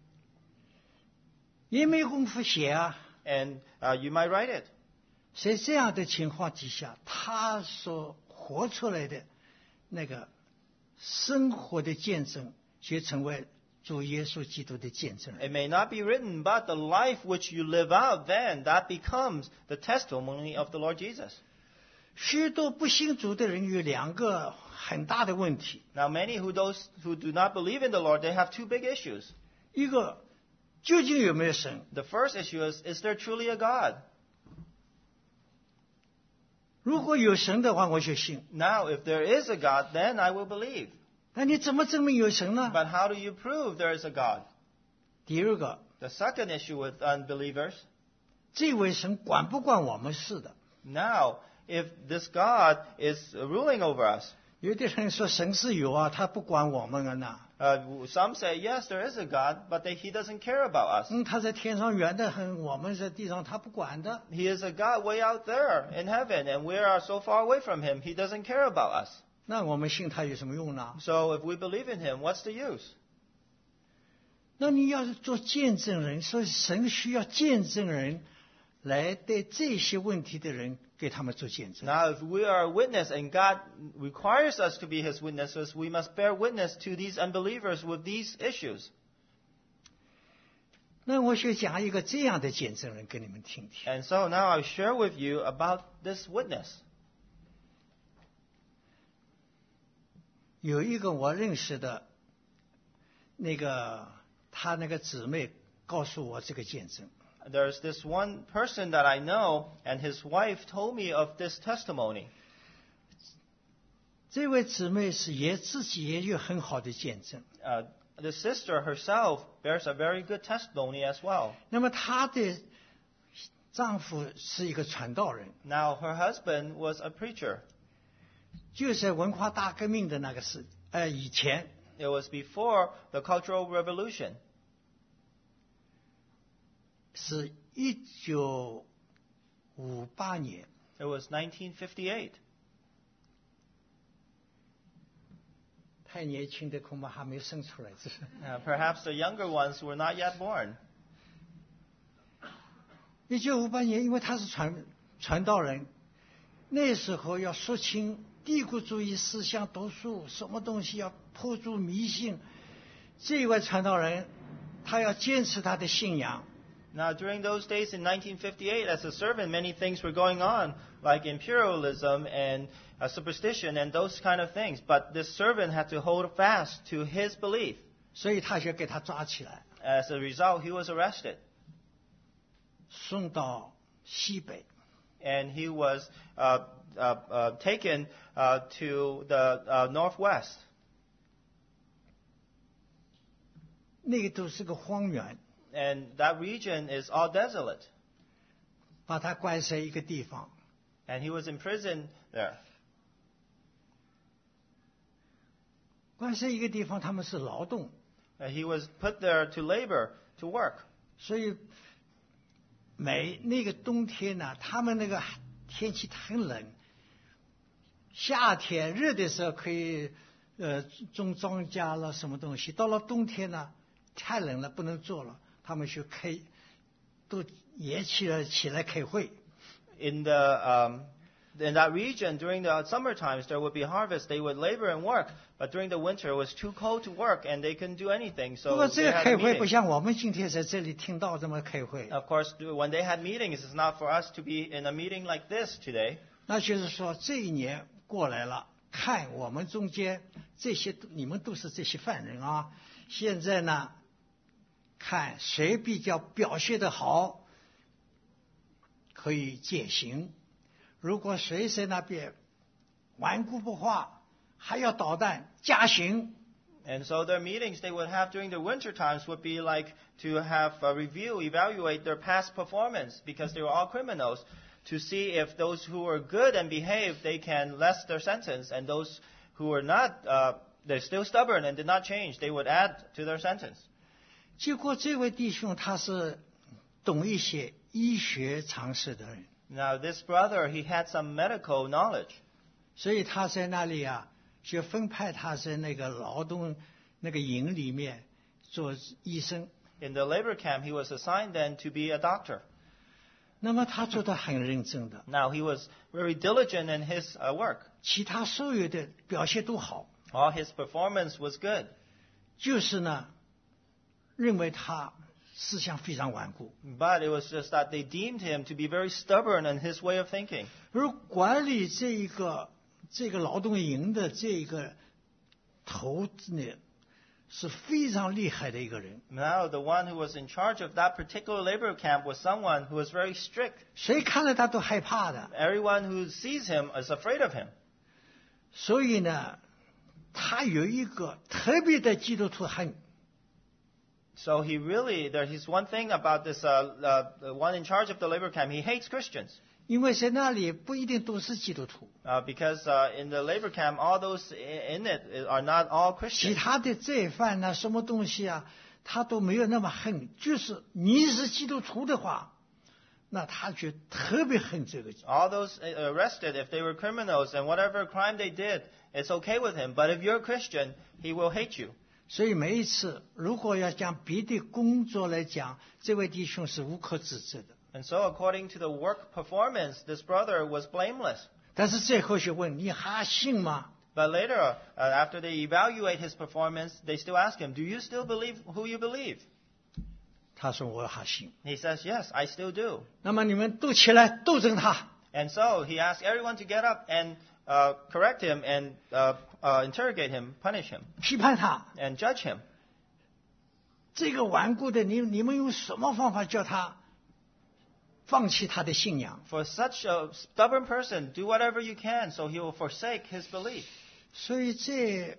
Speaker 1: 也没工夫写啊。
Speaker 2: And uh, you might write it.
Speaker 1: 在这样的情况底下，他所活出来的那个生活的见证，就成为主耶稣基督的见证。
Speaker 2: It may not be written, but the life which you live out, then that becomes the testimony of the Lord Jesus.
Speaker 1: 许多不信主的人有两个很大的问题，
Speaker 2: Now, many who those who do not believe in the Lord, they have two big issues.
Speaker 1: 一个究竟有没有神？
Speaker 2: The first issue is, is there truly a God?
Speaker 1: 如果有神的话，我就信。
Speaker 2: Now, if there is a God, then I will believe.
Speaker 1: 那你怎么证明有神呢？
Speaker 2: But how do you prove there is a God?
Speaker 1: 第二个，
Speaker 2: The second issue with unbelievers,
Speaker 1: 这位神管不管我们事的。
Speaker 2: Now, if this God is ruling over us,
Speaker 1: 有的人说神是有啊，他不管我们啊那。
Speaker 2: uh, some say, yes, there is a God, but they, he doesn't care about us.
Speaker 1: 嗯，他在天上远得很，我们在地上他不管的。
Speaker 2: He is a God way out there in heaven, and we are so far away from him, he doesn't care about us.
Speaker 1: 那我们信他有什么用呢？
Speaker 2: So if we believe in him, what's the use?
Speaker 1: 那你要是做见证人，所以神需要见证人来对这些问题的人给他们做见证。
Speaker 2: Now, if we are a witness and God requires us to be his witnesses, we must bear witness to these unbelievers with these issues.
Speaker 1: 那我就讲一个这样的见证人给你们听听。
Speaker 2: And so now I share with you about this witness.
Speaker 1: 有一个我认识的，那个他那个姊妹告诉我这个见证。
Speaker 2: There's this one person that I know, and his wife told me of this testimony.
Speaker 1: 这位姊妹是也自己也有很好的见证。
Speaker 2: Uh, the sister herself bears a very good testimony as well.
Speaker 1: 那么她的丈夫是一个传道人，
Speaker 2: Now, her husband was a preacher.
Speaker 1: 就在文化大革命的那个时呃以前，
Speaker 2: It was before the Cultural Revolution.
Speaker 1: 是一九五八年。
Speaker 2: It was nineteen fifty-eight.
Speaker 1: 太年轻的恐怕还没生出来，这是。
Speaker 2: Uh, perhaps the younger ones were not yet born.
Speaker 1: 一九五八年，因为他是传传道人，那时候要肃清帝国主义思想毒素，什么东西要破除迷信。这位传道人，他要坚持他的信仰。
Speaker 2: Now, during those days in nineteen fifty-eight, as a servant, many things were going on, like imperialism and uh, superstition and those kind of things. But this servant had to hold fast to his belief.
Speaker 1: 所以他就给他抓起来，
Speaker 2: As a result, he was arrested.
Speaker 1: 送到西北。
Speaker 2: And he was uh, uh, uh, taken uh, to the uh, northwest.
Speaker 1: 那个都是个荒原，
Speaker 2: And that region is all desolate.
Speaker 1: 把他关在一个地方。
Speaker 2: And he was imprisoned there.
Speaker 1: 关在一个地方，他们是劳动，
Speaker 2: Uh, he was put there to labor, to work.
Speaker 1: 所以每那个冬天呢、他们那个天气很冷，夏天热的时候可以呃种庄稼了什么东西，到了冬天呢，太冷了不能做了，他们就开都也起来起来开会。
Speaker 2: In the um, in that region, during the summer times, there would be harvest. They would labor and work, but during the winter, it was too cold to work, and they couldn't do anything.
Speaker 1: 不
Speaker 2: So
Speaker 1: 过这
Speaker 2: they
Speaker 1: 个
Speaker 2: had
Speaker 1: 开
Speaker 2: a
Speaker 1: 会不
Speaker 2: meeting.
Speaker 1: 像我们今天在这里听到这么开会，
Speaker 2: Of course, when they had meetings, it's not for us to be in a meeting like this today.
Speaker 1: 那就是说这一年过来了，看我们中间这些你们都是这些犯人啊，现在呢，看谁比较表现得好，可以减刑。如果谁在那边顽固不化，还要捣蛋，加刑。
Speaker 2: And so their meetings they would have during the winter times would be like to have a review, evaluate their past performance because they were all criminals, to see if those who were good and behaved, they can less their sentence, and those who were not, uh, they're still stubborn and did not change, they would add to their sentence.
Speaker 1: 结果这位弟兄他是懂一些医学常识的人，
Speaker 2: Now this brother, he had some medical knowledge.
Speaker 1: 所以他在那里啊，就分派他在那个劳动那个营里面做医生。
Speaker 2: In the labor camp, he was assigned then to be a doctor.
Speaker 1: 那么他做得很认真的，
Speaker 2: Now he was very diligent in his uh, work.
Speaker 1: 其他所有的表现都好，
Speaker 2: All his performance was good.
Speaker 1: 就是呢，认为他思想非常顽固。
Speaker 2: But it was just that they deemed him to be very stubborn in his way of thinking.
Speaker 1: 而管理这一个这个劳动营的这个头子呢，是非常厉害的一个人。
Speaker 2: Now the one who was in charge of that particular labor camp was someone who was very strict.
Speaker 1: 谁看了他都害怕的。
Speaker 2: Everyone who sees him is afraid of him.
Speaker 1: 所以呢，他有一个特别的基督徒恨，
Speaker 2: So he really, there is one thing about this, uh, uh, the one in charge of the labor camp, he hates Christians.
Speaker 1: 因为在那里不一定都是基督徒，
Speaker 2: Uh, because uh, in the labor camp, all those i- in it are not all
Speaker 1: 其
Speaker 2: Christians.
Speaker 1: 他的罪犯呐、什么东西啊，他都没有那么恨。就是你是基督徒的话，那他就特别恨这个。
Speaker 2: All those uh, arrested, if they were criminals and whatever crime they did, it's okay with him. But if you're a Christian, he will hate you.
Speaker 1: 所以每一次如果要讲别的工作来讲，这位弟兄是无可指责的。
Speaker 2: And so according to the work performance, this brother was blameless.
Speaker 1: 但是最后就问你还信吗？
Speaker 2: But later, uh, after they evaluate his performance, they still ask him, do you still believe who you believe?
Speaker 1: 他说我还信。
Speaker 2: He says, yes, I still do.
Speaker 1: 那么你们都起来斗争他。
Speaker 2: And so he asked everyone to get up and uh, correct him and uh, uh, interrogate him, punish him,
Speaker 1: 批判他，
Speaker 2: and judge him.
Speaker 1: 这个顽固的你，你们用什么方法叫他放弃他的信仰？
Speaker 2: For such a stubborn person, do whatever you can so he will forsake his belief.
Speaker 1: 所以这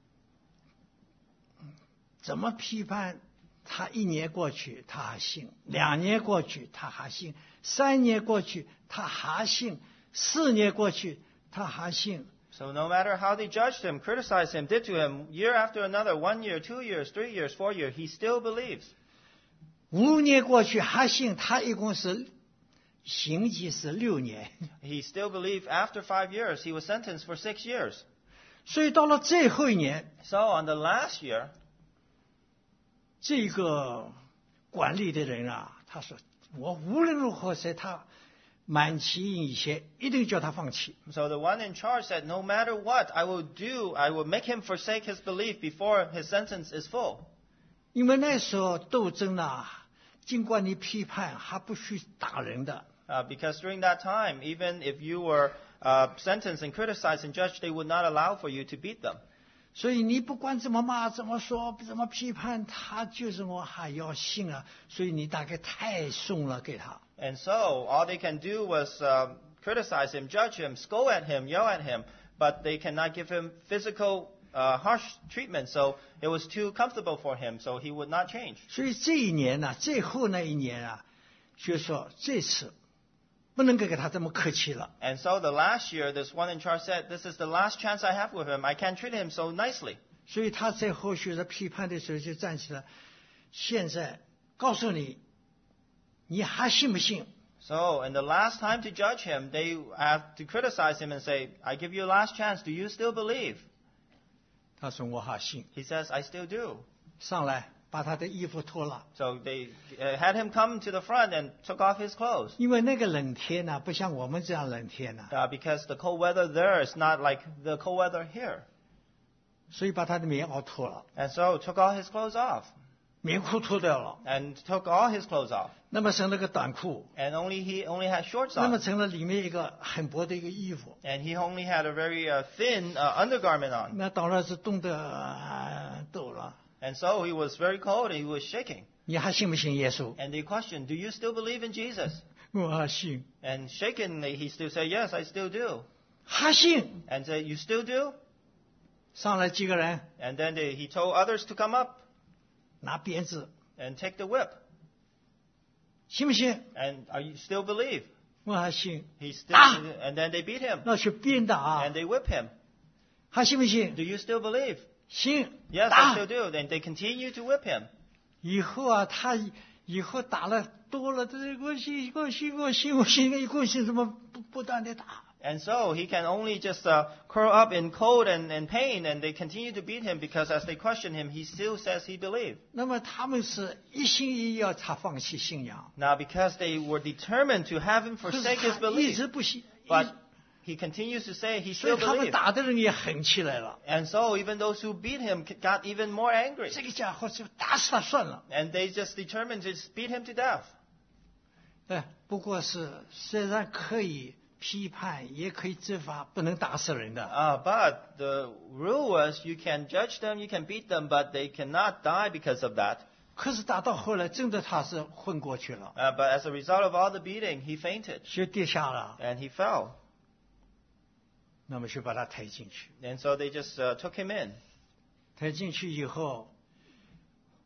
Speaker 1: 怎么批判？他一年过去他还信，两年过去他还信，三年过去他还信，四年过去他还信。
Speaker 2: So no matter how they judged him, criticized him, did to him, year after another, one year, two years, three years, four years, he still believes.
Speaker 1: 五年过去还信，他一共是刑期是六年。
Speaker 2: He still believed after five years. He was sentenced for six years.
Speaker 1: 所以到了最后一年，
Speaker 2: So on the last year,
Speaker 1: 这个管理的人啊，他说：“我无论如何在他满期以前，一定叫他放弃。
Speaker 2: so the one in charge said, no matter what I will do, I will make him forsake his belief before his sentence is full.
Speaker 1: 因为那时候斗争啊，尽管你批判，还不许打人的。
Speaker 2: Uh, because during that time, even if you were uh, sentenced and criticized and judged, they would not allow for you to beat them.
Speaker 1: 所以你不管怎么骂、怎么说、怎么批判，他就是我还要信啊。所以你大概太松了给他。
Speaker 2: And so all they can do was um, criticize him, judge him, scold at him, yell at him, but they cannot give him physical uh, harsh treatment. So it was too comfortable for him, so he would not change.
Speaker 1: 所以这一年呢、最后那一年啊，就说这次不能够给他这么客气了。
Speaker 2: And so the last year, this one in charge said, this is the last chance I have with him. I can't treat him so nicely.
Speaker 1: 所以他在后续的批判的时候就站起来，现在告诉你，你还信不信？
Speaker 2: So in the last time to judge him, they have to criticize him and say, I give you a last chance. Do you still believe?
Speaker 1: 他说我还信。
Speaker 2: He says, I still do.
Speaker 1: 上来把他的衣服脱了，
Speaker 2: So they uh, had him come to the front and took off his clothes.
Speaker 1: 因为那个冷天呢、不像我们这样冷天呢、
Speaker 2: Uh, because the cold weather there is not like the cold weather here.
Speaker 1: 所以把他的棉袄脱了，
Speaker 2: And so took all his clothes off.
Speaker 1: 棉裤脱掉了，
Speaker 2: And took all his clothes off.
Speaker 1: 那么剩了个短裤，
Speaker 2: And only he only had shorts
Speaker 1: 那么
Speaker 2: on.
Speaker 1: 成了里面一个很薄的一个衣服，
Speaker 2: And he only had a very uh, thin uh, undergarment on.
Speaker 1: 那当然是冻得、呃、抖了。
Speaker 2: And so he was very cold and he was shaking.
Speaker 1: 你还信不信耶稣？
Speaker 2: And they questioned, do you still believe in Jesus?
Speaker 1: 我还信，
Speaker 2: And shakenly he still said, yes, I still do.
Speaker 1: 还信。
Speaker 2: And said, you still do?
Speaker 1: 上来几个人
Speaker 2: And then they, he told others to come up
Speaker 1: 拿鞭子，
Speaker 2: and take the whip.
Speaker 1: 信不信？
Speaker 2: And are you still believe?
Speaker 1: 我还信。
Speaker 2: He still,
Speaker 1: Ah!
Speaker 2: and then they beat him
Speaker 1: 那去鞭打啊
Speaker 2: and，they whip him.
Speaker 1: 还信不信？
Speaker 2: Do you still believe?
Speaker 1: 信。
Speaker 2: Yes, I
Speaker 1: 打
Speaker 2: still。do. And they continue to whip him.
Speaker 1: 以后啊，他以后打了多了，这个信我信我信我信一个信，怎么不不断的打？
Speaker 2: And so he can only just uh, curl up in cold and, and pain, and they continue to beat him because as they question him, he still says he believed.
Speaker 1: 那么他们是一心一意要他放弃信仰，
Speaker 2: Now, because they were determined to have him
Speaker 1: 可是
Speaker 2: forsake his
Speaker 1: 他一
Speaker 2: belief,
Speaker 1: 直不信，
Speaker 2: but he continues to say he
Speaker 1: 所以
Speaker 2: still
Speaker 1: 他们
Speaker 2: believes.
Speaker 1: 打的人也狠起来了。
Speaker 2: And so even those who beat him got even more angry.
Speaker 1: 这个家伙就打死他算了。
Speaker 2: And they just determined to beat him to death.
Speaker 1: 哎，不过是虽然可以批判，也可以责罚，不能打死人的。
Speaker 2: Uh, but the rule was you can judge them, you can beat them, but they cannot die because of that.
Speaker 1: 可是打到后来，真的他是昏过去了，
Speaker 2: Uh, but as a result of all the beating, he fainted
Speaker 1: 就跌下了，
Speaker 2: and he fell.
Speaker 1: 那么就把他抬进去。
Speaker 2: And so they just uh, took him in.
Speaker 1: 抬进去以后，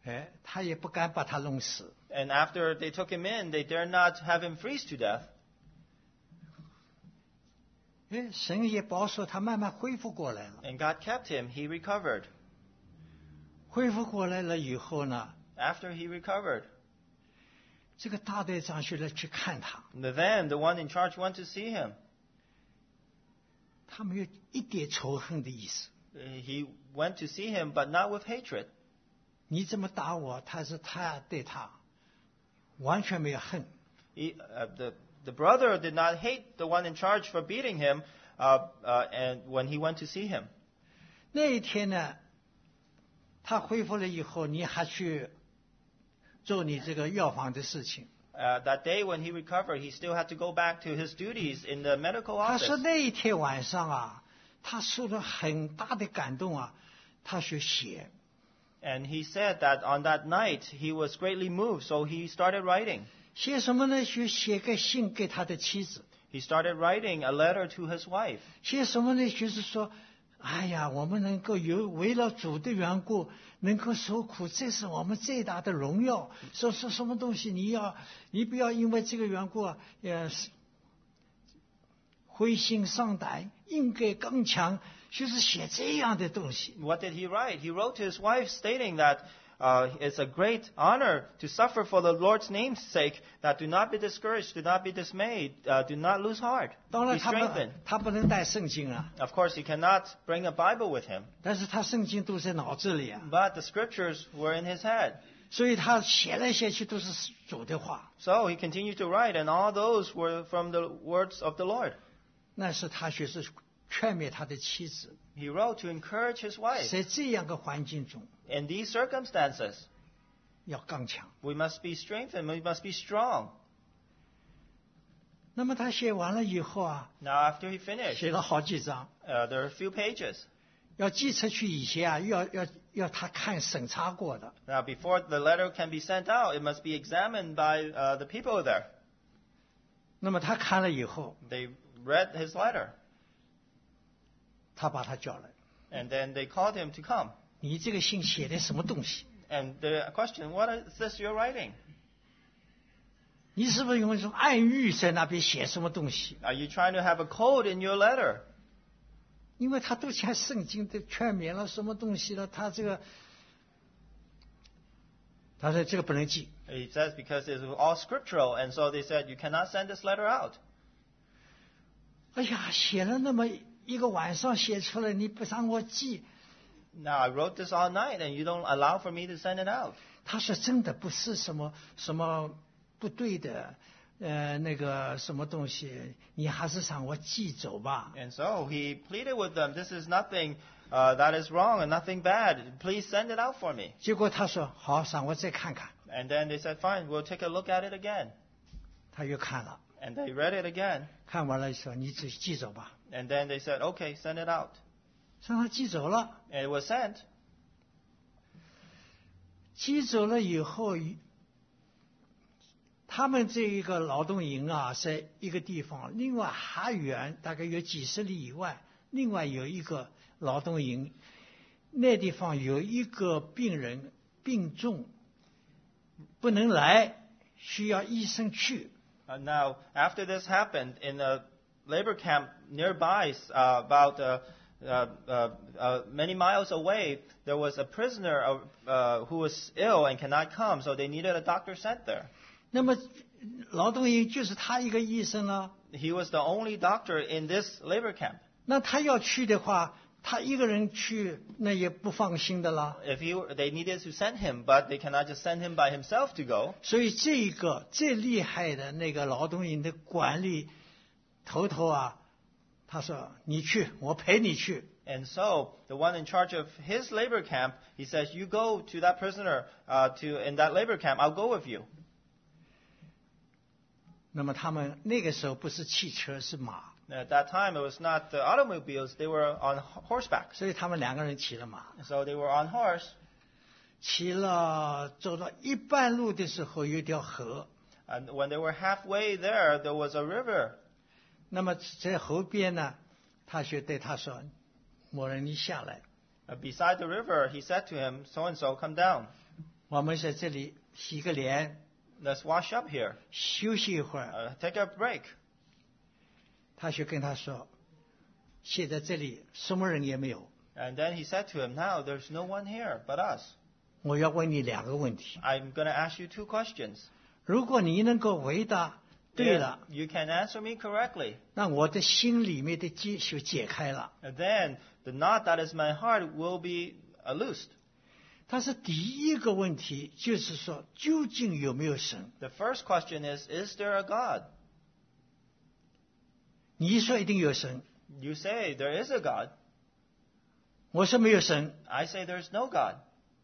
Speaker 1: 哎，他也不敢把他弄死。
Speaker 2: And after they took him in, they dare not have him freeze to death.
Speaker 1: 哎，神也保守他慢慢恢复过来了。
Speaker 2: And God kept him. He recovered.
Speaker 1: 恢复过来了以后呢，
Speaker 2: After he recovered,
Speaker 1: 这个大队长去了去看他，
Speaker 2: then the one in charge went to see him.
Speaker 1: 他没有一点仇恨的意思。
Speaker 2: Uh, He went to see him, but not with hatred.
Speaker 1: 你怎么打我？他是他对他完全没有恨。
Speaker 2: He, uh, the, the brother did not hate the one in charge for beating him uh, uh, and when he went to see him.
Speaker 1: 那一天呢，他恢复了以后，你还去做你这个药房的事情。
Speaker 2: Uh, that day when he recovered, he still had to go back to his duties in the medical
Speaker 1: 他
Speaker 2: office.
Speaker 1: 说那一天晚上啊，他受了很大的感动啊，他去写。
Speaker 2: And he said that on that night he was greatly moved, so he started writing.
Speaker 1: 写什么呢？就写个信给他的妻子。
Speaker 2: He started writing a letter to his wife.
Speaker 1: 写什么呢？就是说，哎呀，我们能够有为了主的缘故，能够受苦，这是我们最大的荣耀。说说什么东西，你要，你不要因为这个缘故啊，呃，灰心丧胆，应该刚强，就是写这样的东西。
Speaker 2: What did he write? He wrote to his wife stating that uh, it's a great honor to suffer for the Lord's name's sake, that do not be discouraged, do not be dismayed, uh, do not lose heart,
Speaker 1: 当
Speaker 2: be
Speaker 1: 然他不
Speaker 2: strengthened.
Speaker 1: 他不能带圣经啊，
Speaker 2: Of course, he cannot bring a Bible with him,
Speaker 1: 但是他圣经都在脑子里啊，
Speaker 2: but the scriptures were in his head.
Speaker 1: 所以他写来写去都是主的话。
Speaker 2: So he continued to write, and all those were from the words of the Lord.
Speaker 1: 那是他就是劝勉他的妻子，
Speaker 2: He wrote to encourage his wife.
Speaker 1: 在这样的环境中
Speaker 2: In these circumstances,
Speaker 1: 要刚强。
Speaker 2: we must be strengthened, we must be strong.
Speaker 1: 那么他写完了以后啊，
Speaker 2: Now, after he finished,
Speaker 1: 写了好几章，
Speaker 2: uh, there are a few pages.
Speaker 1: 要寄出去以前啊，要要要他看审查过的。
Speaker 2: Now, before the letter can be sent out, it must be examined by uh, the people there.
Speaker 1: 那么他看了以后，
Speaker 2: They read his letter,
Speaker 1: 他把他叫来，
Speaker 2: and then they called him to come.
Speaker 1: 你这个信写的什么东西？
Speaker 2: And the question, what is this you're writing?
Speaker 1: 你是不是用一种暗喻在那边写什么东西？
Speaker 2: Are you trying to have a code in your letter?
Speaker 1: 因为他都讲圣经的劝勉了，什么东西了，他这个，他说这个不能寄。
Speaker 2: He says because it's all scriptural, and so they said, you cannot send this letter out.
Speaker 1: 哎呀，写了那么一个晚上写出来，你不让我寄，
Speaker 2: Now, I wrote this all night, and you don't allow for me to send it out.
Speaker 1: 他说真的不是什么什么不对的，呃，那个什么东西，你还是让我寄走吧。
Speaker 2: And so he pleaded with them, this is nothing uh, that is wrong and nothing bad. Please send it out for me.
Speaker 1: 结果他说好，让我再看看。
Speaker 2: And then they said, fine, we'll take a look at it again.
Speaker 1: 他又看了，
Speaker 2: And they read it again.
Speaker 1: 看完了说你自己寄走吧，
Speaker 2: And then they said, okay, send it out.
Speaker 1: 让他寄走了。
Speaker 2: And it was sent.
Speaker 1: 寄走了以后，他们这一个劳动营啊，在一个地方，另外还远，大概有几十里以外，另外有一个劳动营，那地方有一个病人病重，不能来，需要医生去。
Speaker 2: Uh, now, after this happened, in a labor camp nearby, uh, about uh, uh, uh, uh, many miles away, there was a prisoner uh, uh, who was ill and cannot come, so they needed a doctor sent there.
Speaker 1: 那么劳动营就是他一个医生了，
Speaker 2: He was the only doctor in this labor camp.
Speaker 1: 那他要去的话，他一个人去，那也不放心的啦。
Speaker 2: If he, they needed to send him, but they cannot just send him by himself to go.
Speaker 1: 所以这一个最厉害的那个劳动营的管理头头啊，他说：“你去，我陪你去。
Speaker 2: And so, the one in charge of his labor camp, he says, you go to that prisoner uh, to in that labor camp, I'll go with you. ”
Speaker 1: 那么他们那个时候不是汽车，是马，
Speaker 2: At that time, it was not the automobiles, they were on horseback.
Speaker 1: 所以他们两个人骑了马，
Speaker 2: So they were on horse.
Speaker 1: 骑了走到一半路的时候，有一条河。
Speaker 2: And when they were halfway there, there was a river.
Speaker 1: 那么在河边呢，他就对他说：“某人，你下来，
Speaker 2: Uh, beside the river, he said to him, so and so, come down.
Speaker 1: 我们在这里洗个脸，
Speaker 2: Let's wash up here.
Speaker 1: 休息一会儿。
Speaker 2: Uh, take a break.
Speaker 1: 他就跟他说：“现在这里什么人也没有，
Speaker 2: And then he said to him, now there's no one here but us.
Speaker 1: 我要问你两个问题。
Speaker 2: I'm going to ask you two questions.
Speaker 1: 如果你能够回答对
Speaker 2: If
Speaker 1: 了，
Speaker 2: you can answer me correctly,
Speaker 1: 那我的心里面的结就解开了。
Speaker 2: then the knot that is my heart will be uh, loosed.
Speaker 1: 但是第一个问题就是说，究竟有没有神？
Speaker 2: The first question is, is there a God?
Speaker 1: 你说一定有神，
Speaker 2: You say there is a God.
Speaker 1: 我说没有神。
Speaker 2: I say there's no God.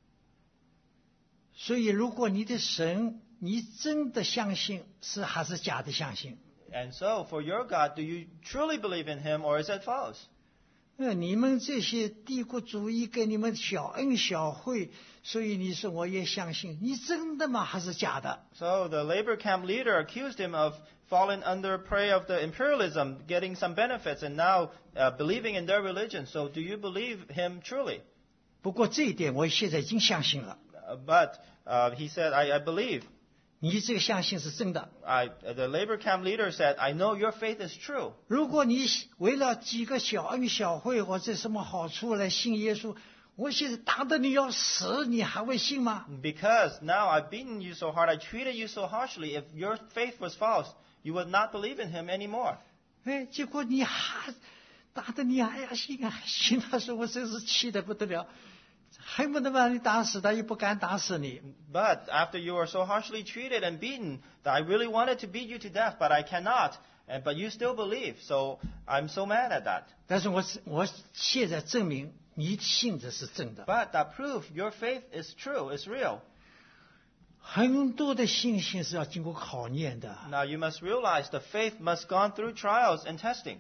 Speaker 1: 所以，如果你的神，你真的相信是还是假的相信？
Speaker 2: And so, for your God, do you truly believe in him or is it false?
Speaker 1: 呃，你们这些帝国主义给你们小恩小惠，所以你说我也相信，你真的吗？还是假的？
Speaker 2: So the labor camp leader accused him of falling under prey of the imperialism, getting some benefits, and now uh, believing in their religion. So do you believe him truly?
Speaker 1: 不过这一点我现在已经相信了，
Speaker 2: Uh, but uh, he said, I, I believe.
Speaker 1: 你这个相信是真的。
Speaker 2: I, the labor camp leader said, I know your faith is true.
Speaker 1: 如果你为了几个小恩小惠或者什么好处来信耶稣，我现在打得你要死，你还会信吗？
Speaker 2: Because now I've beaten you so hard, I treated you so harshly. If your faith was false, you would not believe in him anymore.
Speaker 1: 哎，结果你还打得你还要信啊信，他说我真是气得不得了，恨不得把你打死，他又不敢打死你。
Speaker 2: But after you were so harshly treated and beaten, that I really wanted to beat you to death, but I cannot. And, but you still believe, so I'm so mad at that.
Speaker 1: 但是我我现在证明你信的是真的。
Speaker 2: But that proof your faith is true, is real.
Speaker 1: 很多的信心是要经过考验的。
Speaker 2: Now you must realize the faith must gone through trials and testing.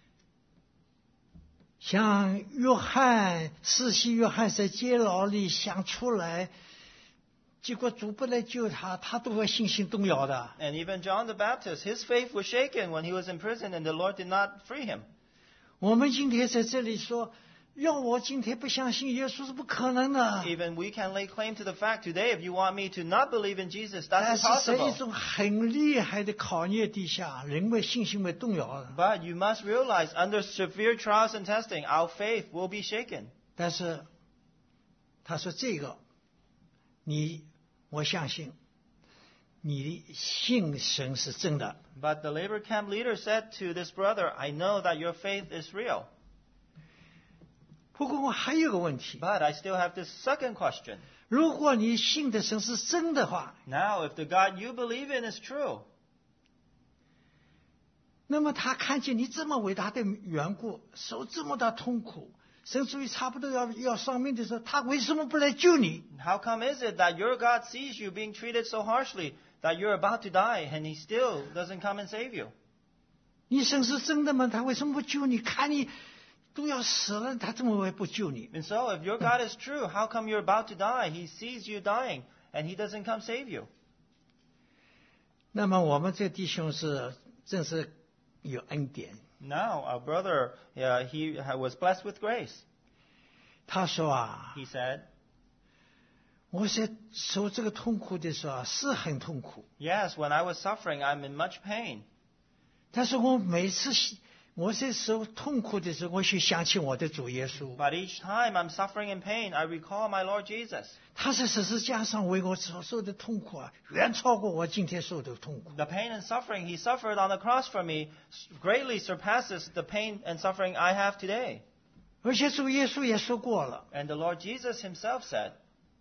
Speaker 1: 像约翰，施洗约翰在监牢里想出来，结果主不来救他，他都会信心动摇的。
Speaker 2: And even John the Baptist, his faith was shaken when he was in prison and the Lord did not free him.
Speaker 1: 我们今天在这里说，要我今天不相信耶稣是不可能的。
Speaker 2: Even we can lay claim to the fact today, if you want me to not believe in Jesus,
Speaker 1: 但
Speaker 2: that's
Speaker 1: 是在一
Speaker 2: impossible.
Speaker 1: 种很厉害的考验底下，人为信心会动摇的。
Speaker 2: But you must realize, under severe trials and testing, our faith will be shaken.
Speaker 1: 但是他说这个，你我相信，你信神是真的。
Speaker 2: But the labor camp leader said to this brother, I know that your faith is real.
Speaker 1: 不过我还有个问题，
Speaker 2: But I still have this second question.
Speaker 1: 如果你信的神是真的话，
Speaker 2: Now, if the God you believe in is true,
Speaker 1: 那么他看见你这么伟大的缘故，受这么大痛苦，甚至于差不多要要丧命的时候，他为什么不来救你？
Speaker 2: how come is it that your God sees you being treated so harshly that you're about to die and he still doesn't come and save you?
Speaker 1: 你神是真的吗？他为什么不救你？看你都要死了，他怎么会不救你？
Speaker 2: And so, if your God is true, how come you're about to die? He sees you dying and he doesn't come save you.
Speaker 1: 那么我们这弟兄是真是有恩典。
Speaker 2: Now, our brother, uh, he was blessed with grace.
Speaker 1: 他说啊，
Speaker 2: He said,
Speaker 1: 我在受这个痛苦的时候啊是很痛苦，
Speaker 2: yes, when I was suffering, I'm in much pain.
Speaker 1: 但是我每次我在受痛苦的时候，我就想起我的主耶稣，
Speaker 2: But each time I'm suffering in pain, I recall my Lord Jesus.
Speaker 1: 他在十字架上为我所受的痛苦啊，远超过我今天受的痛苦。
Speaker 2: The pain and suffering he suffered on the cross for me greatly surpasses the pain and suffering I have today.
Speaker 1: 而且主耶稣也说过了，
Speaker 2: And the Lord Jesus himself said,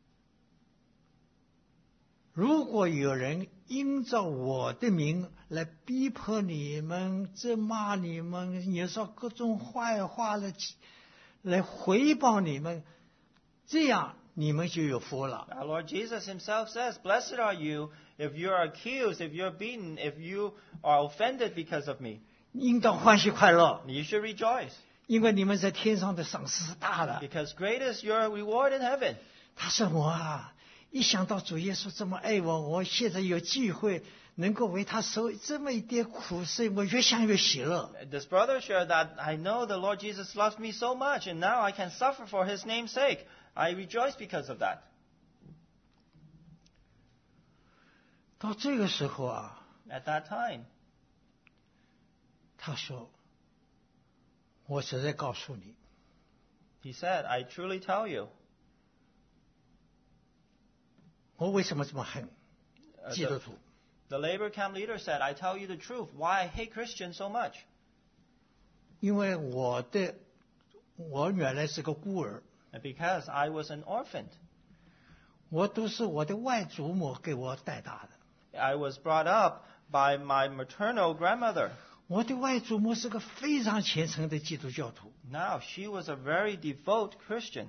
Speaker 1: 如果有人因照我的名来逼迫你们、责骂你们、也说各种坏话来来回报你们，这样你们就有福了。
Speaker 2: our Lord Jesus himself says, blessed are you if you are accused, if you're beaten, if you are offended because of me.
Speaker 1: 应当欢喜快乐，
Speaker 2: You should rejoice,
Speaker 1: 因为你们在天上的赏赐是大的。
Speaker 2: because great is your reward in heaven.
Speaker 1: 他说我啊，一想到主耶稣这么爱我，我现在有机会能够为他受这么一点苦，所以我越想越喜乐。
Speaker 2: This brother shared that I know the Lord Jesus loves me so much, and now I can suffer for his name's sake. I rejoice because of that.
Speaker 1: 到这个时候啊，
Speaker 2: At that time,
Speaker 1: 他说：“我实在告诉你，
Speaker 2: he said, I truly tell you,
Speaker 1: 我为什么这么恨
Speaker 2: uh,
Speaker 1: 基督
Speaker 2: the,
Speaker 1: 徒？
Speaker 2: the labor camp leader said, I tell you the truth, why I hate Christians so much.
Speaker 1: 因为我的我原来是个孤儿，
Speaker 2: And because I was an orphan.
Speaker 1: 我都是我的外祖母给我带大的。
Speaker 2: I was brought up by my maternal grandmother.
Speaker 1: 我的外祖母是个非常虔诚的基督教徒。
Speaker 2: Now, she was a very devout Christian.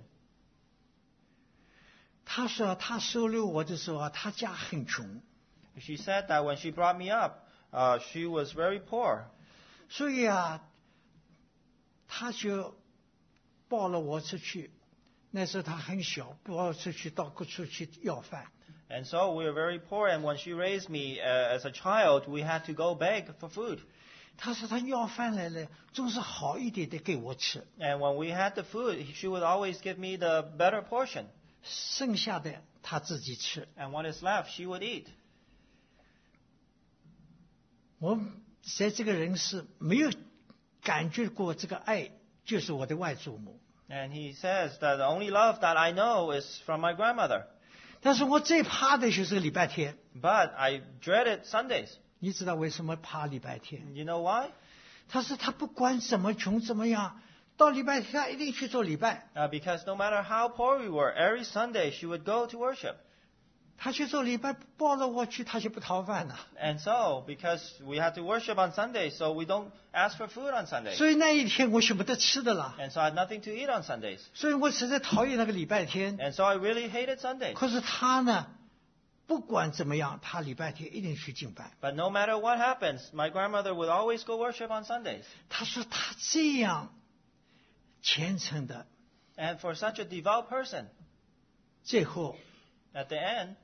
Speaker 1: 她说她收留我的时候啊，她家很穷，
Speaker 2: She said that when she brought me up, uh, she was very poor.
Speaker 1: 所以啊，她就抱了我出去。那时候她很小，抱我出去到各处去要饭。
Speaker 2: And so we were very poor, and when she raised me uh, as a child, we had to go beg for food.
Speaker 1: 她说她要饭来了，总是好一点的给我吃，
Speaker 2: And when we had the food, she would always give me the better portion.
Speaker 1: 剩下的她自己吃。
Speaker 2: And what is left, she would eat.
Speaker 1: 我在这个人是没有感觉过这个爱，就是我的外祖母。
Speaker 2: And he says that the only love that I know is from my grandmother.
Speaker 1: 但是我最怕的就是礼拜天。
Speaker 2: But I dreaded Sundays.
Speaker 1: 你知道为什么怕礼拜天？
Speaker 2: You know why?
Speaker 1: 他说他不管怎么穷怎么样，到礼拜天他一定去做礼拜。
Speaker 2: Uh, because no matter how poor we were, every Sunday she would go to worship.
Speaker 1: 他去做礼拜，抱了我去，他就不讨饭了。
Speaker 2: And so, because we had to worship on Sunday, so we don't ask for food on Sunday.
Speaker 1: 所以那一天我是没得吃的了。
Speaker 2: And so I had nothing to eat on Sundays.
Speaker 1: 所以我实在讨厌那个礼拜天。
Speaker 2: And so I really hated Sundays.
Speaker 1: 可是他呢，不管怎么样，他礼拜天一定去敬拜。
Speaker 2: But no matter what happens, my grandmother would always go worship on Sundays.
Speaker 1: 他说他这样虔诚的，
Speaker 2: And for such a devout person,
Speaker 1: 最后
Speaker 2: at the end,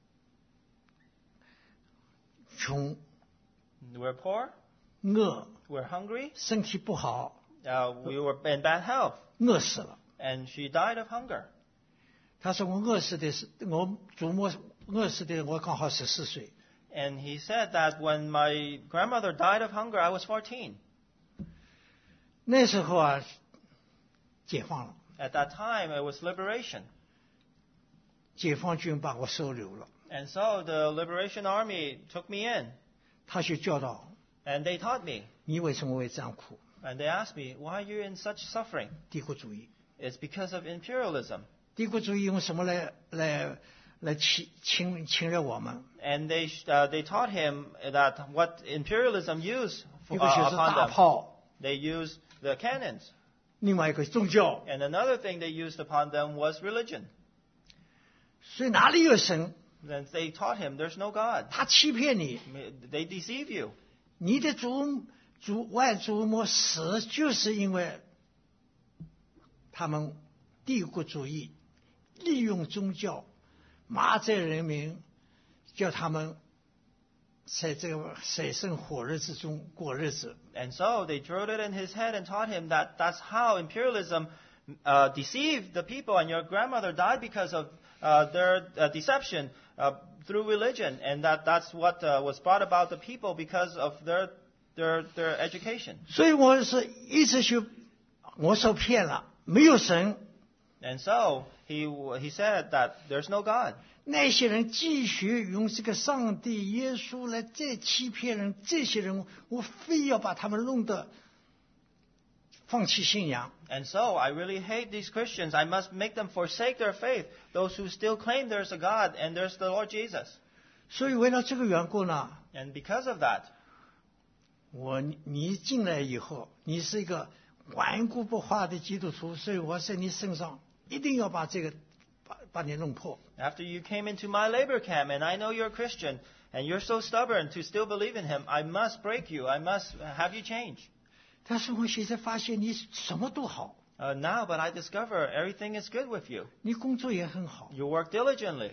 Speaker 1: 穷、
Speaker 2: we're poor,
Speaker 1: 饿、
Speaker 2: we're hungry,
Speaker 1: 身体不好，
Speaker 2: uh, we were in bad health,
Speaker 1: 饿死了。
Speaker 2: and she died of hunger.
Speaker 1: 他说我饿死的是我祖母饿死的，我刚好十四岁。
Speaker 2: And he said that when my grandmother died of hunger, I was fourteen.
Speaker 1: 那时候啊，解放了，
Speaker 2: At that time, it was liberation.
Speaker 1: 解放军把我收留了，
Speaker 2: And so the Liberation Army took me in,
Speaker 1: 他就教导
Speaker 2: and they taught me.
Speaker 1: 你为什么会这样苦？
Speaker 2: And they asked me, why are you in such suffering?
Speaker 1: 帝国主义，
Speaker 2: It's because of imperialism.
Speaker 1: 帝国主义用什么来来来侵侵侵略我们？
Speaker 2: And they, uh, they taught him that what imperialism used
Speaker 1: 一
Speaker 2: for,
Speaker 1: 个就
Speaker 2: uh,
Speaker 1: 是
Speaker 2: upon
Speaker 1: 大
Speaker 2: them.
Speaker 1: 炮，
Speaker 2: They used the cannons.
Speaker 1: 另外一个宗教。
Speaker 2: And another thing they used upon them was religion.
Speaker 1: 所以哪里有神？
Speaker 2: Then they taught him there's no God.
Speaker 1: 他欺骗你，
Speaker 2: They deceive you.
Speaker 1: 你的祖祖外祖母死就是因为他们帝国主义利用宗教麻醉人民，叫他们在这个水深火热之中过日子。
Speaker 2: And so they drilled it in his head and taught him that that's how imperialism uh, deceived the people, and your grandmother died because of uh, their uh, deception uh, through religion, and that that's what uh, was brought about the people because of their their their education.
Speaker 1: 所以我是一直去，我受骗了，没有神。
Speaker 2: And so he he said that there's no God.
Speaker 1: 那些人继续用这个上帝、耶稣来再欺骗人，这些人我非要把他们弄得放弃信仰。
Speaker 2: And so I really hate these Christians. I must make them forsake their faith. Those who still claim there's a God and there's the Lord Jesus.
Speaker 1: 所以为了这个缘故呢，
Speaker 2: And because of that,
Speaker 1: 我你进来以后，你是一个顽固不化的基督徒，所以我在你身上一定要把这个把把你弄破。
Speaker 2: after you came into my labor camp, and I know you're a Christian, and you're so stubborn to still believe in Him, I must break you. I must have you change.
Speaker 1: 但是我现在发现你什么都好，
Speaker 2: Uh, now, but I discover everything is good with you.
Speaker 1: 你工作也很好，
Speaker 2: You work diligently,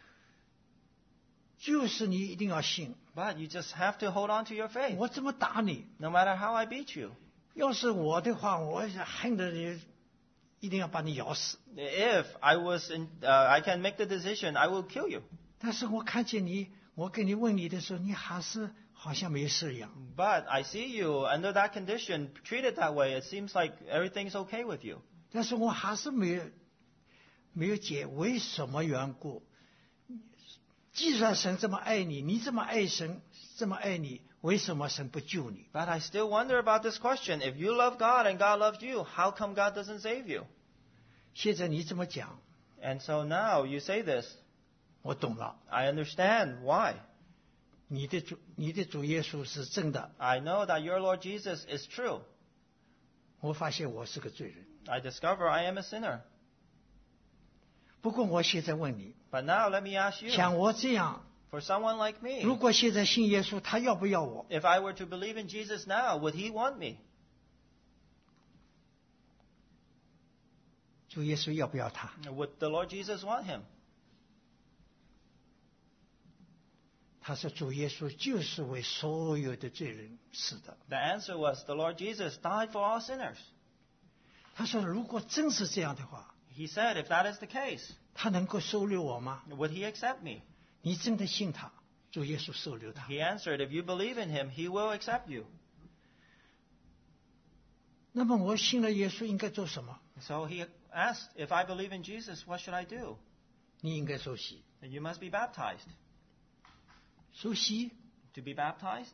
Speaker 1: 就是你一定要信。
Speaker 2: but you just have to hold on to your faith.
Speaker 1: 我怎么打你？
Speaker 2: No matter how I beat you.
Speaker 1: 要是我的话，我恨得你，一定要把你咬死。
Speaker 2: If I was in, uh, I can make the decision, I will kill you.
Speaker 1: 但是我看见你我跟你问你的时候，你还是好像没事一样。
Speaker 2: But I see you under that condition, treated that way. It seems like everything's okay with you.
Speaker 1: 但是我还是没有没有解为什么缘故。既然神这么爱你，你这么爱神，这么爱你，为什么神不救你？
Speaker 2: But I still wonder about this question. If you love God and God loves you, how come God doesn't save you?
Speaker 1: 现在你这么讲，
Speaker 2: And so now you say this.
Speaker 1: 我懂了。
Speaker 2: I understand why.
Speaker 1: 你的主，你的主耶稣是真的。
Speaker 2: I know that your Lord Jesus is true.
Speaker 1: 我发现我是个罪人。
Speaker 2: I discover I am a sinner.
Speaker 1: 不过我现在问你，
Speaker 2: But now let me ask you,
Speaker 1: 像我这样，
Speaker 2: for someone like me,
Speaker 1: 如果现在信耶稣，他要不要我？
Speaker 2: if I were to believe in Jesus now, would he want me?
Speaker 1: 主耶稣要不要他？
Speaker 2: Would the Lord Jesus want him?
Speaker 1: 他说主耶稣就是为所有的罪人死的。
Speaker 2: The answer was the Lord Jesus died for all sinners.
Speaker 1: 他说如果真是这样的话，
Speaker 2: He said, if that is the case,
Speaker 1: 他能够收留我吗？
Speaker 2: would he accept me?
Speaker 1: 你真的信他，主耶稣收留他。
Speaker 2: He answered, if you believe in him, he will accept you.
Speaker 1: 那么我信了耶稣应该做什么？
Speaker 2: So he asked, if I believe in Jesus, what should I do?
Speaker 1: 你应该受洗。
Speaker 2: You must be baptized.
Speaker 1: 受洗，
Speaker 2: To be baptized?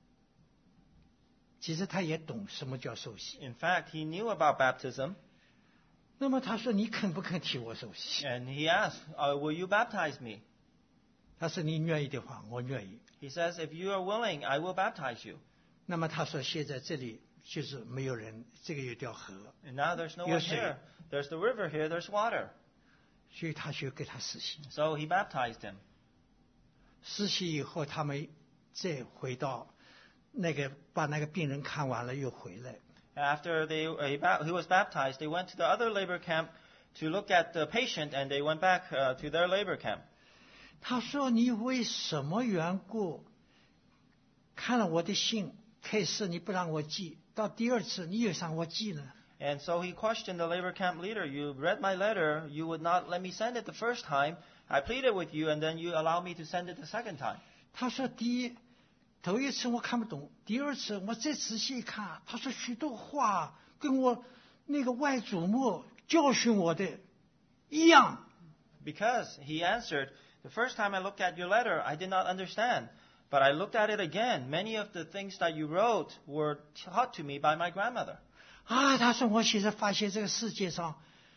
Speaker 1: 其实他也懂什么叫受洗。
Speaker 2: In fact, he knew about baptism.
Speaker 1: 那么他说你肯不肯替我受洗？
Speaker 2: And he asked, uh, will you baptize me?
Speaker 1: 他说你愿意的话，我愿意。
Speaker 2: He says, if you are willing, I will baptize you.
Speaker 1: 那么他说现在这里就是没有人，这个有条河，
Speaker 2: And now there's no one
Speaker 1: 有水。
Speaker 2: here. There's the river here, there's water.
Speaker 1: 所以他就给他施洗。
Speaker 2: So he baptized him.
Speaker 1: 施洗以后，他们再回到那个把那个病人看完了，又回来。
Speaker 2: After they, uh, he, ba- he was baptized, they went to the other labor camp to look at the patient, and they went back uh, to their labor camp.
Speaker 1: 他说：“你为什么缘故看了我的信，开始你不让我寄，到第二次你又让我寄呢？”
Speaker 2: And so he questioned the labor camp leader, you read my letter, you would not let me send it the first time. I pleaded with you, and then you allow me to send it the second time.
Speaker 1: 他说：“第一，头一次我看不懂，第二次我再仔细一看，他说许多话跟我那个外祖母教训我的一样。”
Speaker 2: Because he answered, the first time I looked at your letter, I did not understand. But I looked at it again. Many of the things that you wrote were taught to me by my grandmother.
Speaker 1: 啊，他说我现在发现这个世界上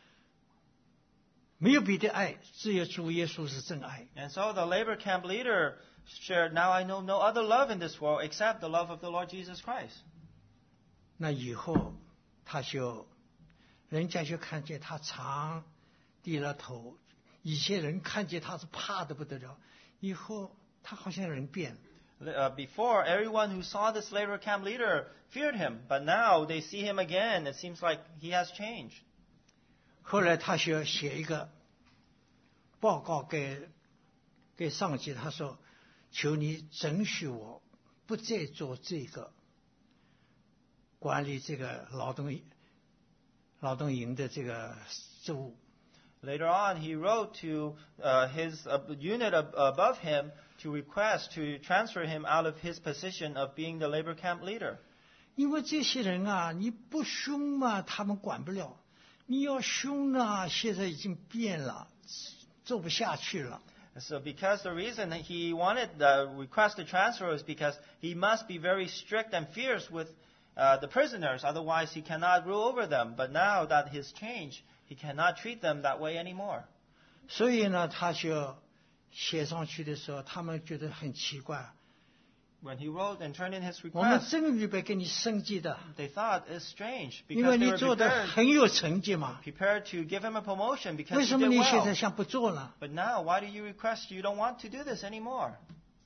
Speaker 1: 没有别的爱，只有主耶稣是真爱。
Speaker 2: And so the labor camp leader shared, now I know no other love in this world except the love of the Lord Jesus Christ.
Speaker 1: 那以后他就，人家就看见他常低了头，以前人看见他是怕得不得了，以后他好像人变了。
Speaker 2: Uh, before, everyone who saw this labor camp leader feared him. But now they see him again. It seems like he has changed.
Speaker 1: 后来他就写一个报告给给上级，他说：“求你准许我不再做这个管理这个劳动劳动营的这个职务。”
Speaker 2: Later on, he wrote to uh, his uh, unit ab- above him to request to transfer him out of his position of being the labor camp leader.
Speaker 1: 因为这些人啊，你不凶嘛，他们管不了；你要凶啊，现在已经变了，做不下去了。
Speaker 2: So because the reason that he wanted the request to transfer is because he must be very strict and fierce with uh, the prisoners, otherwise he cannot rule over them. But now that he's changed, he cannot treat them that way anymore.
Speaker 1: 所以呢，他就写上去的时候，他们觉得很奇怪。
Speaker 2: When he wrote and turned in his
Speaker 1: 我们
Speaker 2: request,
Speaker 1: 真预备给你升级的，
Speaker 2: they thought it's strange
Speaker 1: 因为
Speaker 2: because
Speaker 1: 你
Speaker 2: they were
Speaker 1: 做的
Speaker 2: prepared,
Speaker 1: 很有成绩嘛。
Speaker 2: prepared to give him a promotion
Speaker 1: 为
Speaker 2: because
Speaker 1: 什
Speaker 2: he
Speaker 1: 么
Speaker 2: did
Speaker 1: 你现在
Speaker 2: well.
Speaker 1: 想不做呢？
Speaker 2: But now, why do you request you don't want to do this anymore?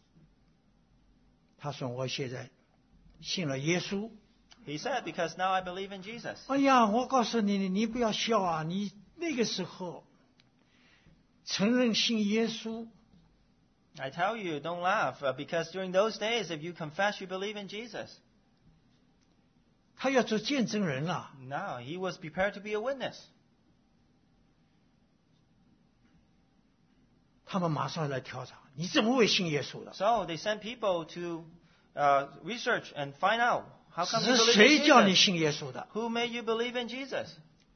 Speaker 1: 他说：“我现在信了耶稣。
Speaker 2: He said, because now I believe in Jesus.
Speaker 1: 哎呀，我告诉你，你不要笑啊！你那个时候承认信耶稣，
Speaker 2: I tell you, don't laugh, uh, because during those days, if you confess you believe in Jesus,
Speaker 1: 他要做见证人了。
Speaker 2: now he was prepared to be a witness.
Speaker 1: 他们马上来调查，你怎么会信耶稣的？
Speaker 2: So they sent people to uh, research and find out, how come you
Speaker 1: 是
Speaker 2: believe
Speaker 1: 谁
Speaker 2: in
Speaker 1: 叫你
Speaker 2: Jesus?
Speaker 1: 信耶稣的？
Speaker 2: Who made you believe in Jesus?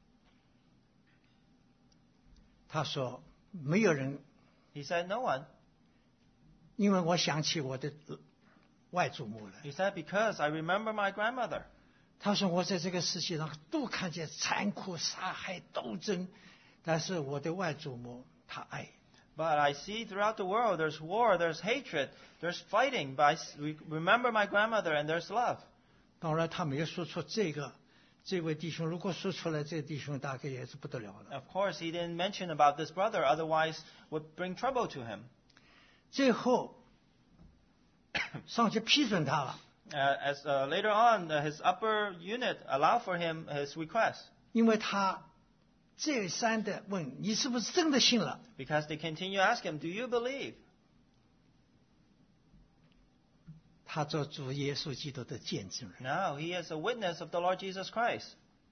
Speaker 1: 他说没有人，
Speaker 2: He said, no one.
Speaker 1: 因为我想起我的外祖母了。
Speaker 2: He said, because I remember my grandmother.
Speaker 1: 他说我在这个世界上都看见残酷、杀害、斗争，但是我的外祖母她爱。
Speaker 2: But I see throughout the world there's war, there's hatred, there's fighting. But I s- re- remember my grandmother and there's love.
Speaker 1: 当然他没有说出这个，这位弟兄如果说出来，这个弟兄大概也是不得了了。
Speaker 2: Of course, he didn't mention about this brother, otherwise would bring trouble to him.
Speaker 1: 最后上去批准他了，
Speaker 2: Uh, as uh, later on, uh, his upper unit allowed for him his request
Speaker 1: 因为他再三的问你是不是真的信了？
Speaker 2: because they continue to ask him, "Do you believe?"
Speaker 1: 他做主耶稣基督的见证人，
Speaker 2: Now he is a witness of the Lord Jesus Christ.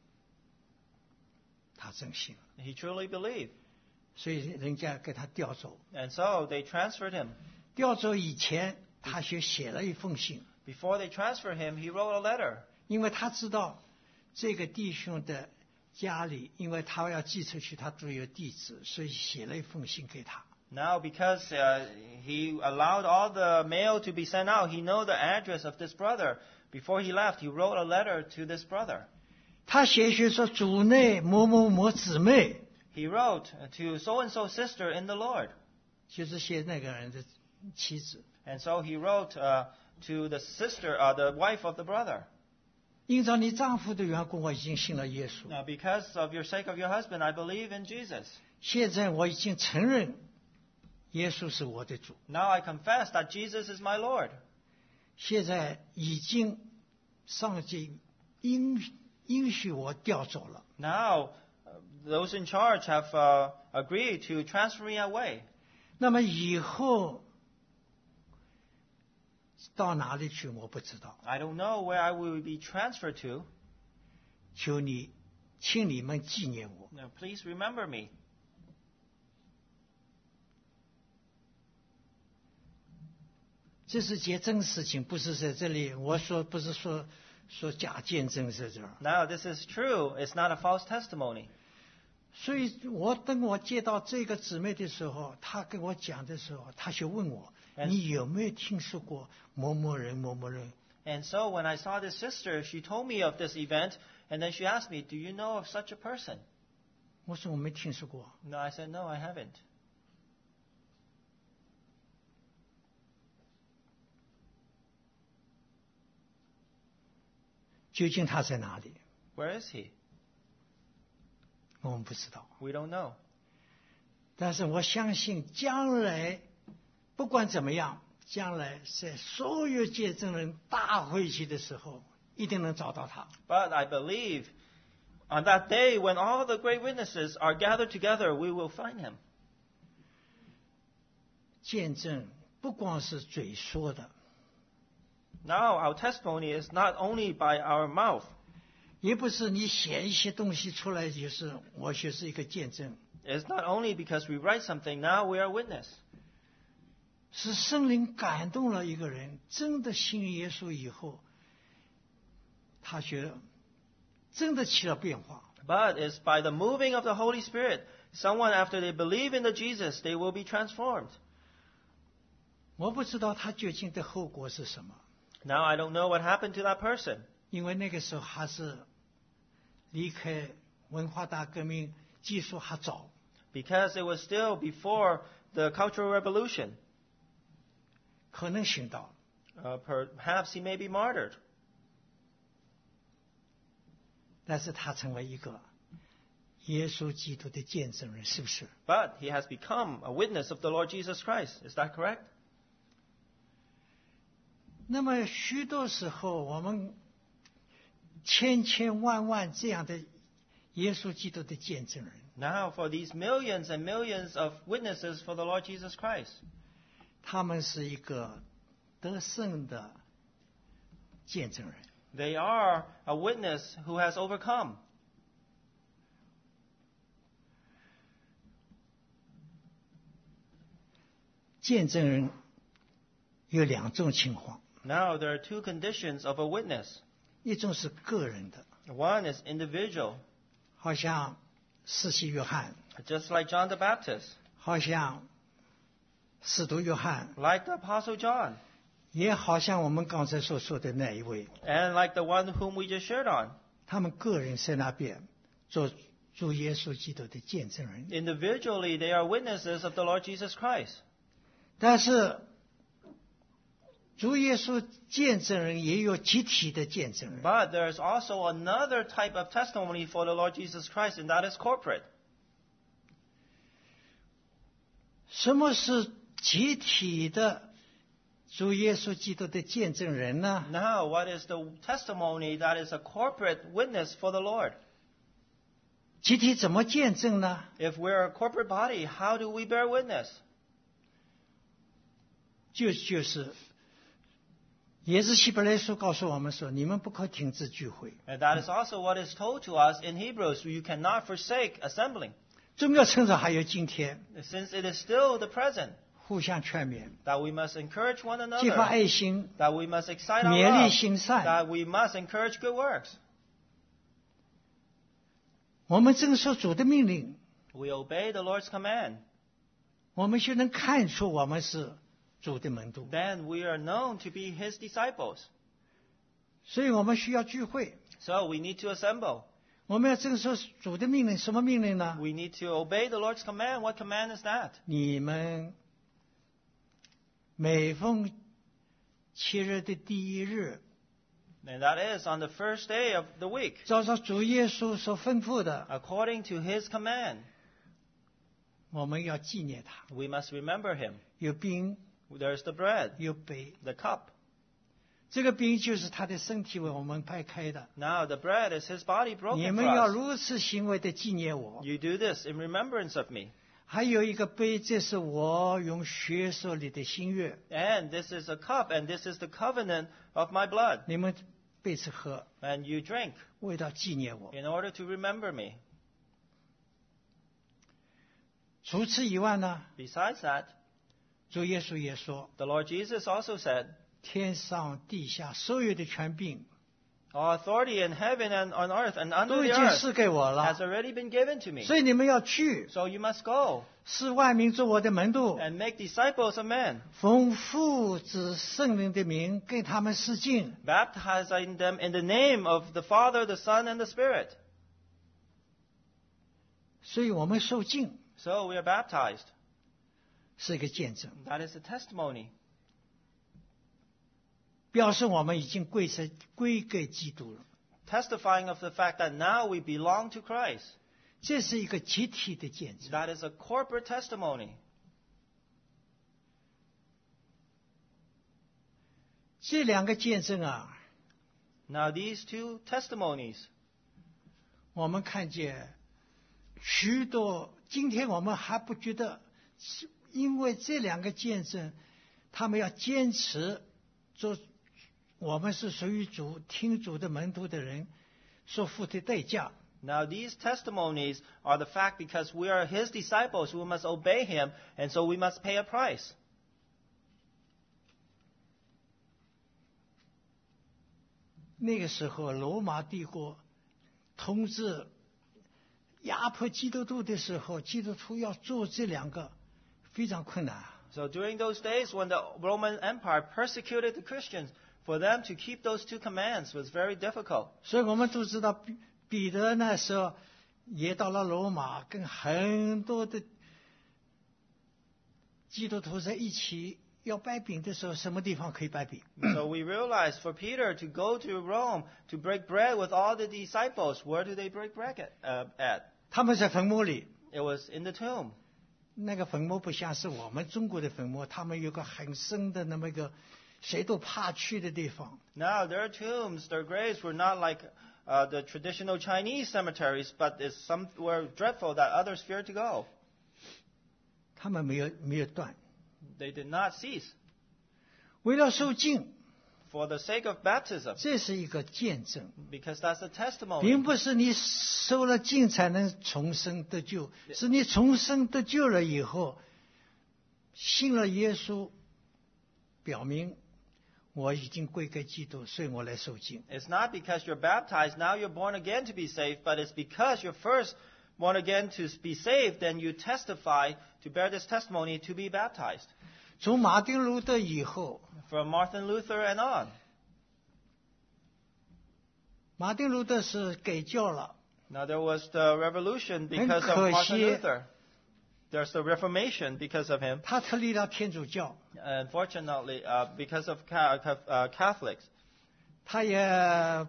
Speaker 1: 他真信了，
Speaker 2: He truly believed,
Speaker 1: 所以人家给他调走。
Speaker 2: and so they transferred him.
Speaker 1: 调走以前，他就写了一封信，
Speaker 2: Before they transferred him, he wrote a letter
Speaker 1: 因为他知道这个弟兄的家里，因为他要寄出去，他都有地址，所以写了一封信给他。
Speaker 2: Now, because uh, he allowed all the mail to be sent out, he know the address of this brother. Before he left, he wrote a letter to this brother.
Speaker 1: 他写信说：“主内某某某姊妹，
Speaker 2: He wrote to so and so sister in the Lord,
Speaker 1: 就是写那个人的妻子。
Speaker 2: and so he wrote uh, to the sister, uh, the wife of the brother.
Speaker 1: 因着你丈夫的缘故，我已经信了耶稣。
Speaker 2: Now, because of your sake of your husband, I believe in Jesus.
Speaker 1: 现在我已经承认耶稣是我的主，
Speaker 2: Now I confess that Jesus is my Lord.
Speaker 1: 现在已经上级应允许我调走了。
Speaker 2: Now, uh, those in charge have uh, agreed to transfer me away.
Speaker 1: 那么以后到哪里去，我不知道。
Speaker 2: I don't know where I will be transferred to.
Speaker 1: 求你，请你们纪念我。
Speaker 2: Now, please remember me.
Speaker 1: 这是件真事情，不是在这里。我说不是说说假见证在这儿。
Speaker 2: Now, this is true. It's not a false testimony.
Speaker 1: 所以我等我接到这个姊妹的时候，她跟我讲的时候，她就问我：“你有没有听说过某某人某某人？”
Speaker 2: And so when I saw this sister, she told me of this event, and then she asked me, "Do you know of such a person?"
Speaker 1: 我说我没听说过。
Speaker 2: No, I said, "No, I haven't."
Speaker 1: 究竟他在哪里？
Speaker 2: Where is he?
Speaker 1: 我们不知道。
Speaker 2: We don't know.
Speaker 1: 但是我相信，将来不管怎么样，将来在所有见证人大会去的时候，一定能找到他。
Speaker 2: But I believe on that day when all the great witnesses are gathered together, we will find him.
Speaker 1: 见证不光是嘴说的，
Speaker 2: Now, our testimony is not only by our mouth.
Speaker 1: 也不是你写一些东西出来就是我就是一个见证，
Speaker 2: It's not only because we write something, now we are witness.
Speaker 1: 是圣灵感动了一个人，真的信耶稣以后，他觉得真的起了变化。
Speaker 2: But it's by the moving of the Holy Spirit. Someone, after they believe in the Jesus, they will be transformed.
Speaker 1: 我不知道他究竟的后果是什么，
Speaker 2: Now, I don't know what happened to that person.
Speaker 1: 因为那个时候还是离开文化大革命技术还早，
Speaker 2: Because it was still before the Cultural Revolution.
Speaker 1: 可能寻到了，
Speaker 2: Uh, perhaps he may be martyred.
Speaker 1: 但是他成为一个耶稣基督的见证人，是不是？
Speaker 2: But he has become a witness of the Lord Jesus Christ. Is that correct?
Speaker 1: 那么许多时候，我们千千万万这样的耶稣基督的见证人，
Speaker 2: Now, for these millions and millions of witnesses for the Lord Jesus Christ,
Speaker 1: 他们是一个得胜的见证人。
Speaker 2: they are a witness who has overcome.
Speaker 1: 见证人有两种情况，
Speaker 2: Now, there are two conditions of a witness.
Speaker 1: 一种是个人的，
Speaker 2: One is individual,
Speaker 1: 好像施洗约翰，
Speaker 2: just like John the Baptist,
Speaker 1: 好像使徒约翰，
Speaker 2: like the Apostle John,
Speaker 1: 也好像我们刚才所说的那一位，
Speaker 2: and like the one whom we just shared on.
Speaker 1: 他们个人在那边做主耶稣基督的见证人。
Speaker 2: Individually, they are witnesses of the Lord Jesus Christ.
Speaker 1: 但是主耶稣见证人也有集体的见证人。
Speaker 2: But there's also another type of testimony for the Lord Jesus Christ, and that is corporate.
Speaker 1: 什么是集体的主耶稣基督的见证人呢？
Speaker 2: Now, what is the testimony that is a corporate witness for the Lord?
Speaker 1: 集体怎么见证呢？
Speaker 2: If we're a corporate body, how do we bear witness?
Speaker 1: 就就是也是希伯来书告诉我们说，你们不可停止聚会，
Speaker 2: And that is also what is told to us in Hebrews. You cannot forsake assembling,
Speaker 1: 重要趁着还有今天，
Speaker 2: since it is still the present,
Speaker 1: 互相劝勉，
Speaker 2: that we must encourage one
Speaker 1: 激发
Speaker 2: another,
Speaker 1: 爱心，
Speaker 2: that we must excite our
Speaker 1: 勉励
Speaker 2: love,
Speaker 1: 行善。
Speaker 2: that we must encourage good works.
Speaker 1: 我们遵守主的命令，
Speaker 2: We obey the Lord's command.
Speaker 1: 我们就能看出我们是主的门徒。
Speaker 2: Then we are known to be His disciples.
Speaker 1: 所以我们需要聚会，
Speaker 2: So we need to assemble.
Speaker 1: 我们要遵守主的命令。什么命令呢？
Speaker 2: We need to obey the Lord's command. What command is that?
Speaker 1: 你们每逢七日的第一日，
Speaker 2: And that is on the first day of the week,
Speaker 1: 照着主耶稣所吩咐的，
Speaker 2: according to His command.
Speaker 1: 我们要纪念他。
Speaker 2: We must remember Him.
Speaker 1: 有饼，
Speaker 2: There's the bread,
Speaker 1: 有杯，
Speaker 2: the cup.
Speaker 1: 这个饼就是他的身体为我们掰开的。
Speaker 2: Now the bread is His body
Speaker 1: 你
Speaker 2: broken
Speaker 1: 们
Speaker 2: for
Speaker 1: 要
Speaker 2: us.
Speaker 1: 如此行为的纪念我。
Speaker 2: You do this in remembrance of me.
Speaker 1: 还有一个杯，这是我用血所立的新约，
Speaker 2: And this is a cup, and this is the covenant of my blood.
Speaker 1: 你们彼此喝，
Speaker 2: And you drink
Speaker 1: 为了纪念我。
Speaker 2: in order to remember me.
Speaker 1: 除此以外呢，
Speaker 2: Besides that,
Speaker 1: 主耶稣也说，
Speaker 2: the Lord Jesus also said,
Speaker 1: 天上地下所有的权柄
Speaker 2: all authority in heaven and on earth and under
Speaker 1: 都已
Speaker 2: the
Speaker 1: 经
Speaker 2: earth
Speaker 1: 赐给我
Speaker 2: has
Speaker 1: 了，
Speaker 2: already been given to me.
Speaker 1: 所以你们要去，
Speaker 2: So you must go
Speaker 1: 使万民做我的门徒，
Speaker 2: and make disciples of men,
Speaker 1: 奉父子圣灵的名给他们施浸。
Speaker 2: baptizing them in the name of the Father, the Son, and the Spirit.
Speaker 1: 所以我们受浸
Speaker 2: So we are baptized.
Speaker 1: 是一个见证，
Speaker 2: That is a testimony,
Speaker 1: 表示我们已经归神归给基督了。
Speaker 2: testifying of the fact that now we belong to Christ.
Speaker 1: 这是一个集体的见证。
Speaker 2: That is a corporate testimony.
Speaker 1: 这两个见证啊，
Speaker 2: Now these two testimonies,
Speaker 1: 我们看见许多，今天我们还不觉得，因为这两个见证，他们要坚持做，我们是属于主、听主的门徒的人所付的代价。
Speaker 2: now these testimonies are the fact because we are His disciples who must obey Him, and so we must pay a price.
Speaker 1: 那个时候，罗马帝国统治、压迫基督徒的时候，基督徒要做这两个非常困难。
Speaker 2: So during those days when the Roman Empire persecuted the Christians, for them to keep those two commands was very difficult.
Speaker 1: 所以我们都知道，彼彼得那时候也到了罗马，跟很多的基督徒在一起要掰饼的时候，什么地方可以掰饼？
Speaker 2: So we realize for Peter to go to Rome to break bread with all the disciples, where do they break bread at? Uh, at?
Speaker 1: 他们在坟墓里，
Speaker 2: It was in the tomb.
Speaker 1: 那个坟墓不像是我们中国的坟墓，他们有个很深的那么一个谁都怕去的地方。
Speaker 2: Now their tombs, their graves were not like uh, the traditional Chinese cemeteries, but is somewhere dreadful that others feared to go.
Speaker 1: 他们没有没有断，
Speaker 2: They did not cease
Speaker 1: 为了受浸，
Speaker 2: for the sake of baptism,
Speaker 1: 这是一个见证，
Speaker 2: because that's a testimony.
Speaker 1: 并不是你受了浸才能重生得救，是你重生得救了以后， 信了耶稣，表明我已经归给基督，所以我来受浸。
Speaker 2: It's not because you're baptized, now you're born again to be saved, but it's because you're first born again to be saved, then you testify to bear this testimony to be baptized.
Speaker 1: 从马丁路德以后，
Speaker 2: From Martin Luther and on.
Speaker 1: 马丁路德是改教了，
Speaker 2: Now there was the revolution because of
Speaker 1: 很可惜。
Speaker 2: Martin Luther. There's the Reformation because of him.
Speaker 1: 他脱离了天主教，
Speaker 2: Unfortunately, uh, because of ca- ca- uh, Catholics.
Speaker 1: 他也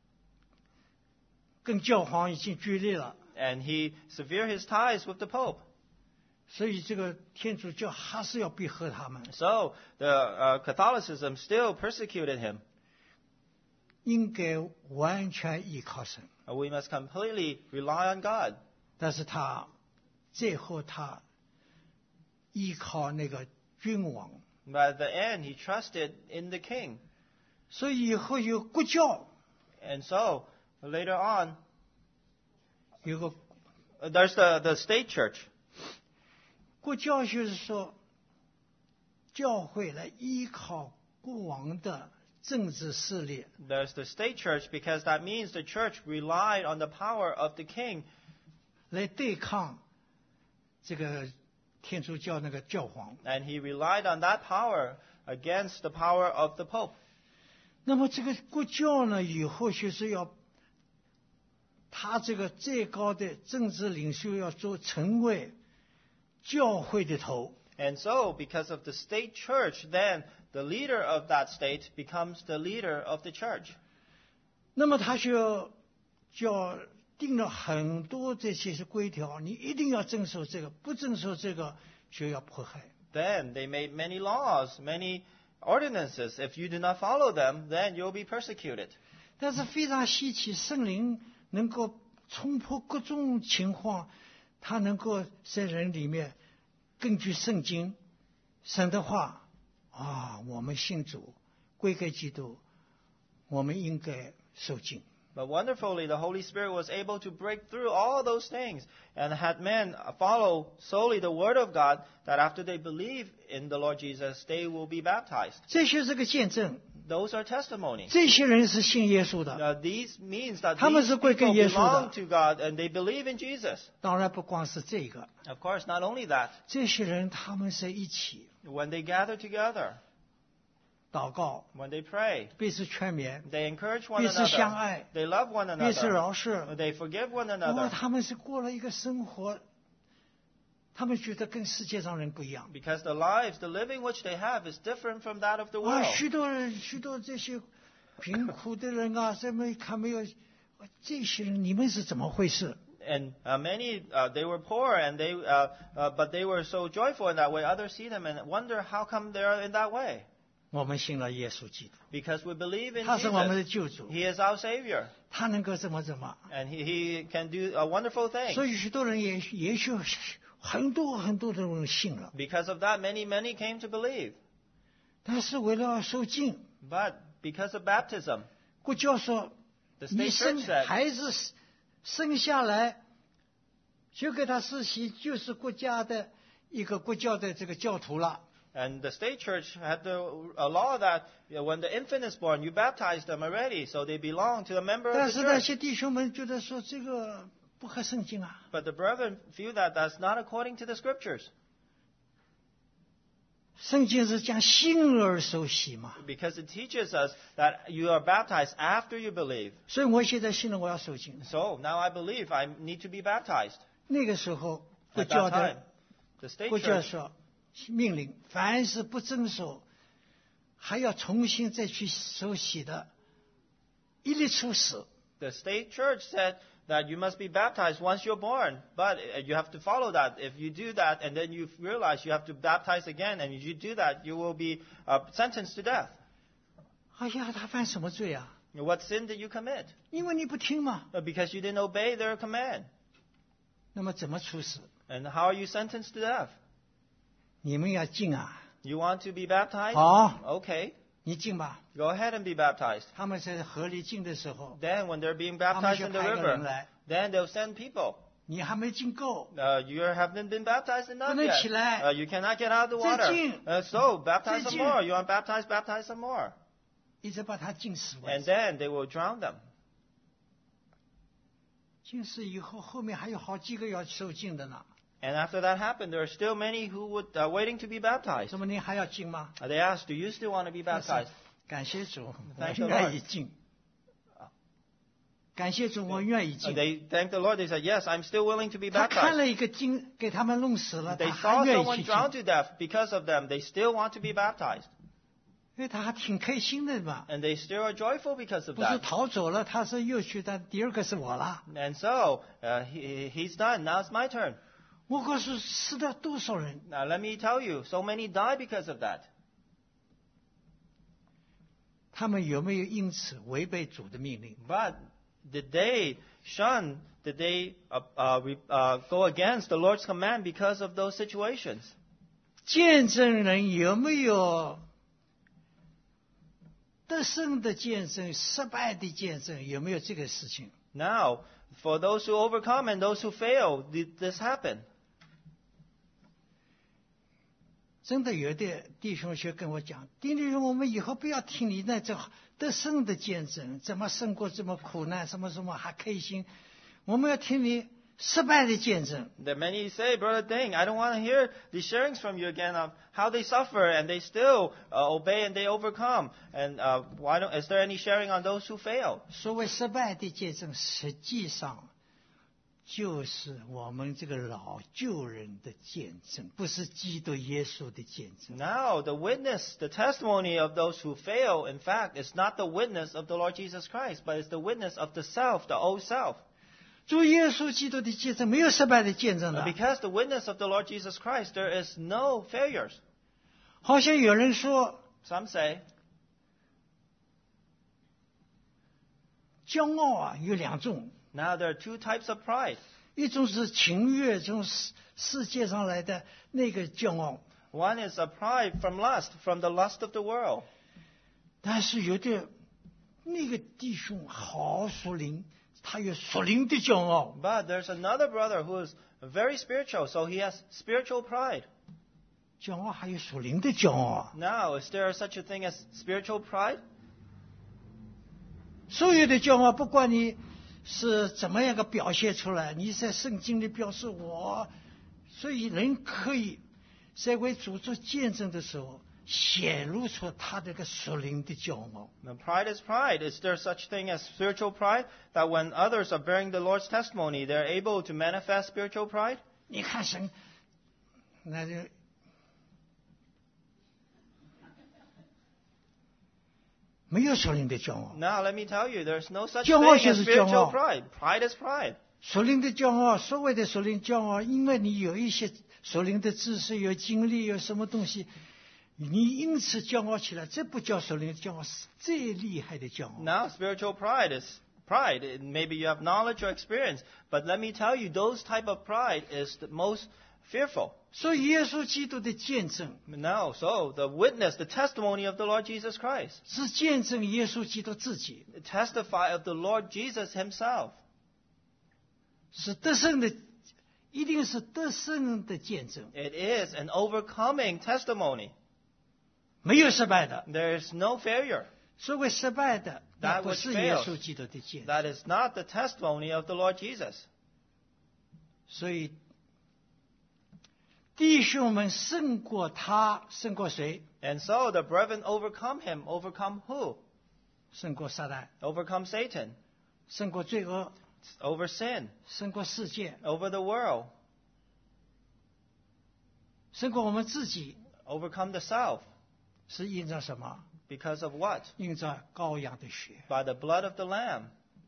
Speaker 1: 跟教皇已经决裂了，
Speaker 2: And he severed his ties with the Pope.
Speaker 1: 所以这个天主教还是要逼迫他们，
Speaker 2: So the uh, Catholicism still persecuted him.
Speaker 1: 应该完全依靠神。
Speaker 2: Uh, We must completely rely on God.
Speaker 1: 但是他最后他依靠那个君王，
Speaker 2: But at the end, he trusted in the king.
Speaker 1: 所以以后有国教，
Speaker 2: And so later on,
Speaker 1: 有个
Speaker 2: uh, there's the, the state church.
Speaker 1: 国教就是说，教会来依靠国王的政治势力，
Speaker 2: There's the state church because that means the church relied on the power of the king
Speaker 1: 来对抗这个天主教那个教皇。
Speaker 2: and he relied on that power against the power of the Pope.
Speaker 1: 那么这个国教呢，以后就是要他这个最高的政治领袖要做成为教会的头。
Speaker 2: And so, because of the state church, then the leader of that state becomes the leader of the church.
Speaker 1: 那么他就就要定了很多这些是规条，你一定要遵守这个，不遵守这个就要迫害。
Speaker 2: Then they made many laws, many ordinances. If you do not follow them, then you'll be persecuted.
Speaker 1: 但是非常稀奇，圣灵能够冲破各种情况，他能够在人里面根据圣经神的话啊，我们信主归给基督，我们应该受敬。
Speaker 2: But wonderfully, the Holy Spirit was able to break through all those things and had men follow solely the Word of God, that after they believe in the Lord Jesus, they will be baptized.
Speaker 1: 这些是个见证，
Speaker 2: Those are testimonies.
Speaker 1: 这些人是信耶稣的，
Speaker 2: Now, these means that
Speaker 1: 他们
Speaker 2: these
Speaker 1: 是归跟
Speaker 2: people
Speaker 1: 耶稣的。
Speaker 2: belong to God and they believe in Jesus.
Speaker 1: 当然不光是这个，
Speaker 2: Of course, not only that,
Speaker 1: 这些人他们在一起
Speaker 2: when they gather together,
Speaker 1: 祷告，
Speaker 2: when they pray,
Speaker 1: 彼此劝勉，
Speaker 2: they encourage one
Speaker 1: 彼此相
Speaker 2: another.
Speaker 1: 爱，
Speaker 2: They love one
Speaker 1: 彼此
Speaker 2: another.
Speaker 1: 饶恕。
Speaker 2: They forgive one
Speaker 1: 哇，
Speaker 2: another.
Speaker 1: 他们是过了一个生活，他们觉得跟世界上人不一样。
Speaker 2: Because the lives, the living which they have is different from that of the
Speaker 1: 啊，
Speaker 2: world.
Speaker 1: 许多人，许多这些贫苦的人啊，什么看没有？这些人，你们是怎么回事？
Speaker 2: And uh, many, uh, they were poor, and they, uh, uh, but they were so joyful in that way. Others see them and wonder how come they are in that way.
Speaker 1: 我们信了耶稣基督，
Speaker 2: Because we believe in
Speaker 1: 他是我们的
Speaker 2: Jesus.
Speaker 1: 救主，
Speaker 2: He is our Savior,
Speaker 1: 他能够怎么怎么。
Speaker 2: and He, he can do a wonderful
Speaker 1: 所
Speaker 2: thing.
Speaker 1: 以许多人也也许很多很多的人信了，
Speaker 2: Because of that, many, many came to believe.
Speaker 1: 但是为了受敬，
Speaker 2: But because of baptism,
Speaker 1: 国教说
Speaker 2: the
Speaker 1: 你
Speaker 2: state
Speaker 1: 生
Speaker 2: church said,
Speaker 1: 孩子生下来就给他施洗，就是国家的一个国教的这个教徒了。
Speaker 2: and the state church had the, a law that you know, when the infant is born, you baptize them already, so they belong to a member
Speaker 1: 但
Speaker 2: of
Speaker 1: 是
Speaker 2: the
Speaker 1: 那
Speaker 2: church.
Speaker 1: 些弟兄们觉得说这个不合圣经啊，
Speaker 2: But the brethren feel that that's not according to the scriptures.
Speaker 1: 圣经是讲信而受洗嘛。
Speaker 2: Because it teaches us that you are baptized after you believe.
Speaker 1: 所以我现在信了，我要受敬。
Speaker 2: So now I believe I need to be baptized.
Speaker 1: 那个时候国
Speaker 2: At
Speaker 1: 教
Speaker 2: that time,
Speaker 1: 的
Speaker 2: the state
Speaker 1: 国教
Speaker 2: church,
Speaker 1: 说命令，凡是不遵守，还要重新再去受洗的，一律处死。
Speaker 2: the state church said that you must be baptized once you're born. But uh, you have to follow that. If you do that and then you realize you have to baptize again, and if you do that, you will be uh, sentenced to death.
Speaker 1: 哎呀，他犯什么罪啊？
Speaker 2: What sin did you commit?
Speaker 1: 因为你不听嘛。
Speaker 2: Uh, Because you didn't obey their command.
Speaker 1: 那么怎么处死？
Speaker 2: And how are you sentenced to death?
Speaker 1: 你们要敬啊！
Speaker 2: You want to be baptized?
Speaker 1: 好，
Speaker 2: Okay,
Speaker 1: 你敬吧。
Speaker 2: go ahead and be baptized.
Speaker 1: 他们在河里敬的时候，
Speaker 2: Then when they're being
Speaker 1: 他们
Speaker 2: baptized
Speaker 1: 就
Speaker 2: in the
Speaker 1: 派一个人
Speaker 2: river,
Speaker 1: 来，
Speaker 2: then they'll send people.
Speaker 1: 你还没进够，
Speaker 2: Uh, you haven't been baptized enough
Speaker 1: 不能
Speaker 2: yet.
Speaker 1: 起来。
Speaker 2: Uh, you cannot get out of the water.
Speaker 1: 再进。
Speaker 2: Uh, so baptize
Speaker 1: 再
Speaker 2: some
Speaker 1: 进。
Speaker 2: more. You want baptized, baptize some more.
Speaker 1: 一直把他浸死为
Speaker 2: And
Speaker 1: 止。
Speaker 2: then they will drown them.
Speaker 1: 浸死以后，后面还有好几个要受浸的呢。
Speaker 2: And after that happened, there are still many who would uh, waiting to be baptized.
Speaker 1: 怎么你还要浸吗？
Speaker 2: Uh, they asked, "Do you still want to be baptized?"
Speaker 1: 感谢主，我
Speaker 2: Thank the
Speaker 1: 愿意浸。感谢主，我愿意
Speaker 2: Uh,
Speaker 1: 浸。
Speaker 2: they thanked the Lord. They said, "Yes, I'm still willing to be
Speaker 1: 他看
Speaker 2: baptized."
Speaker 1: 了一个浸，给他们弄死了，
Speaker 2: They
Speaker 1: 他
Speaker 2: saw
Speaker 1: 还愿意
Speaker 2: someone
Speaker 1: 去浸，
Speaker 2: drowned to death because of them. They still want to be baptized,
Speaker 1: 因为他还挺开心的嘛。
Speaker 2: and they still are joyful because of
Speaker 1: 不是
Speaker 2: that.
Speaker 1: 逃走了，他是又去，但第二个是我了。
Speaker 2: And so uh, he, he's done. Now it's my turn.
Speaker 1: 我告诉死了多少人，
Speaker 2: Now let me tell you, so many die because of that.
Speaker 1: 他们有没有因此违背主的命令？
Speaker 2: But did they shun? Did they uh, uh, re, uh, go against the Lord's command because of those situations?
Speaker 1: 见证人有没有得胜的见证、失败的见证？有没有这个事情？
Speaker 2: Now, for those who overcome and those who fail, did this happen?
Speaker 1: 真的有的弟兄就跟我讲，弟兄，我们以后不要听你那种得胜的见证，怎么胜过这么苦难，什么什么还开心，我们要听你失败的见证。
Speaker 2: That many say, Brother Ding, I don't want to hear the sharings from you again of how they suffer and they still uh, obey and they overcome. And uh, why don't? Is there any sharing on those who fail?
Speaker 1: 所谓失败的见证，实际上就是我们这个老旧人的见证，不是基督耶稣的见证。
Speaker 2: Now, the witness, the testimony of those who fail, in fact, is not the witness of the Lord Jesus Christ, but it's the witness of the self, the old self.
Speaker 1: 主耶稣基督的见证没有失败的见证的，
Speaker 2: Because the witness of the Lord Jesus Christ, there is no failures.
Speaker 1: 好像有人说
Speaker 2: Some say,
Speaker 1: 骄傲啊有两种，
Speaker 2: now there are two types of pride.
Speaker 1: 一种是情欲，从世世界上来的那个骄傲，
Speaker 2: One is a pride from lust, from the lust of the world.
Speaker 1: 但是有的那个弟兄好属灵，他有属灵的骄傲。
Speaker 2: But there's another brother who is very spiritual, so he has spiritual pride.
Speaker 1: 骄傲还有属灵的骄傲，
Speaker 2: Now, is there such a thing as spiritual pride?
Speaker 1: 所有的骄傲，不管你是怎么样个表现出来，你在圣经里表示我，所以人可以在为主做见证的时候，显露出他这个属灵的骄傲。
Speaker 2: Now, pride is pride. Is there such thing as spiritual pride? That when others are bearing the Lord's testimony, they're able to manifest spiritual pride?
Speaker 1: 你看神，那就没有属灵的骄傲。
Speaker 2: Now, let me tell you, there's no such
Speaker 1: 骄傲
Speaker 2: thing
Speaker 1: 就
Speaker 2: as
Speaker 1: 是骄傲。
Speaker 2: spiritual pride. Pride is pride.
Speaker 1: 属灵的骄傲，所谓的属灵骄傲，因为你有一些属灵的知识、有经历、有什么东西，你因此骄傲起来，这不叫属灵的骄傲，是最厉害的骄傲。
Speaker 2: Now, spiritual pride is pride. It- Maybe you have knowledge or experience, but let me tell you, those type of pride is the most fearful.
Speaker 1: 所以耶稣基督的见证
Speaker 2: No, so the witness, the testimony of the Lord Jesus Christ,
Speaker 1: 是见证耶稣基督自己，
Speaker 2: testify of the Lord Jesus himself.
Speaker 1: 是得胜的，一定是得胜的见证，
Speaker 2: It is an overcoming testimony.
Speaker 1: 没有失败的。
Speaker 2: There is no failure.
Speaker 1: 所谓失败的，那
Speaker 2: That
Speaker 1: 不
Speaker 2: which
Speaker 1: 是耶
Speaker 2: fails.
Speaker 1: 稣基督的见证。
Speaker 2: That is not the testimony of the Lord Jesus.
Speaker 1: 所以弟兄们胜过他，胜过谁？
Speaker 2: And so the brethren overcome him. Overcome who?
Speaker 1: 胜过撒旦，
Speaker 2: Overcome Satan.
Speaker 1: 胜过罪恶，
Speaker 2: Over sin.
Speaker 1: 胜过世界，
Speaker 2: Over the world.
Speaker 1: 胜过我们自己，
Speaker 2: Overcome the self.
Speaker 1: 是印着什么？
Speaker 2: Because of what?
Speaker 1: 印着羔羊的血。
Speaker 2: By the blood of the Lamb.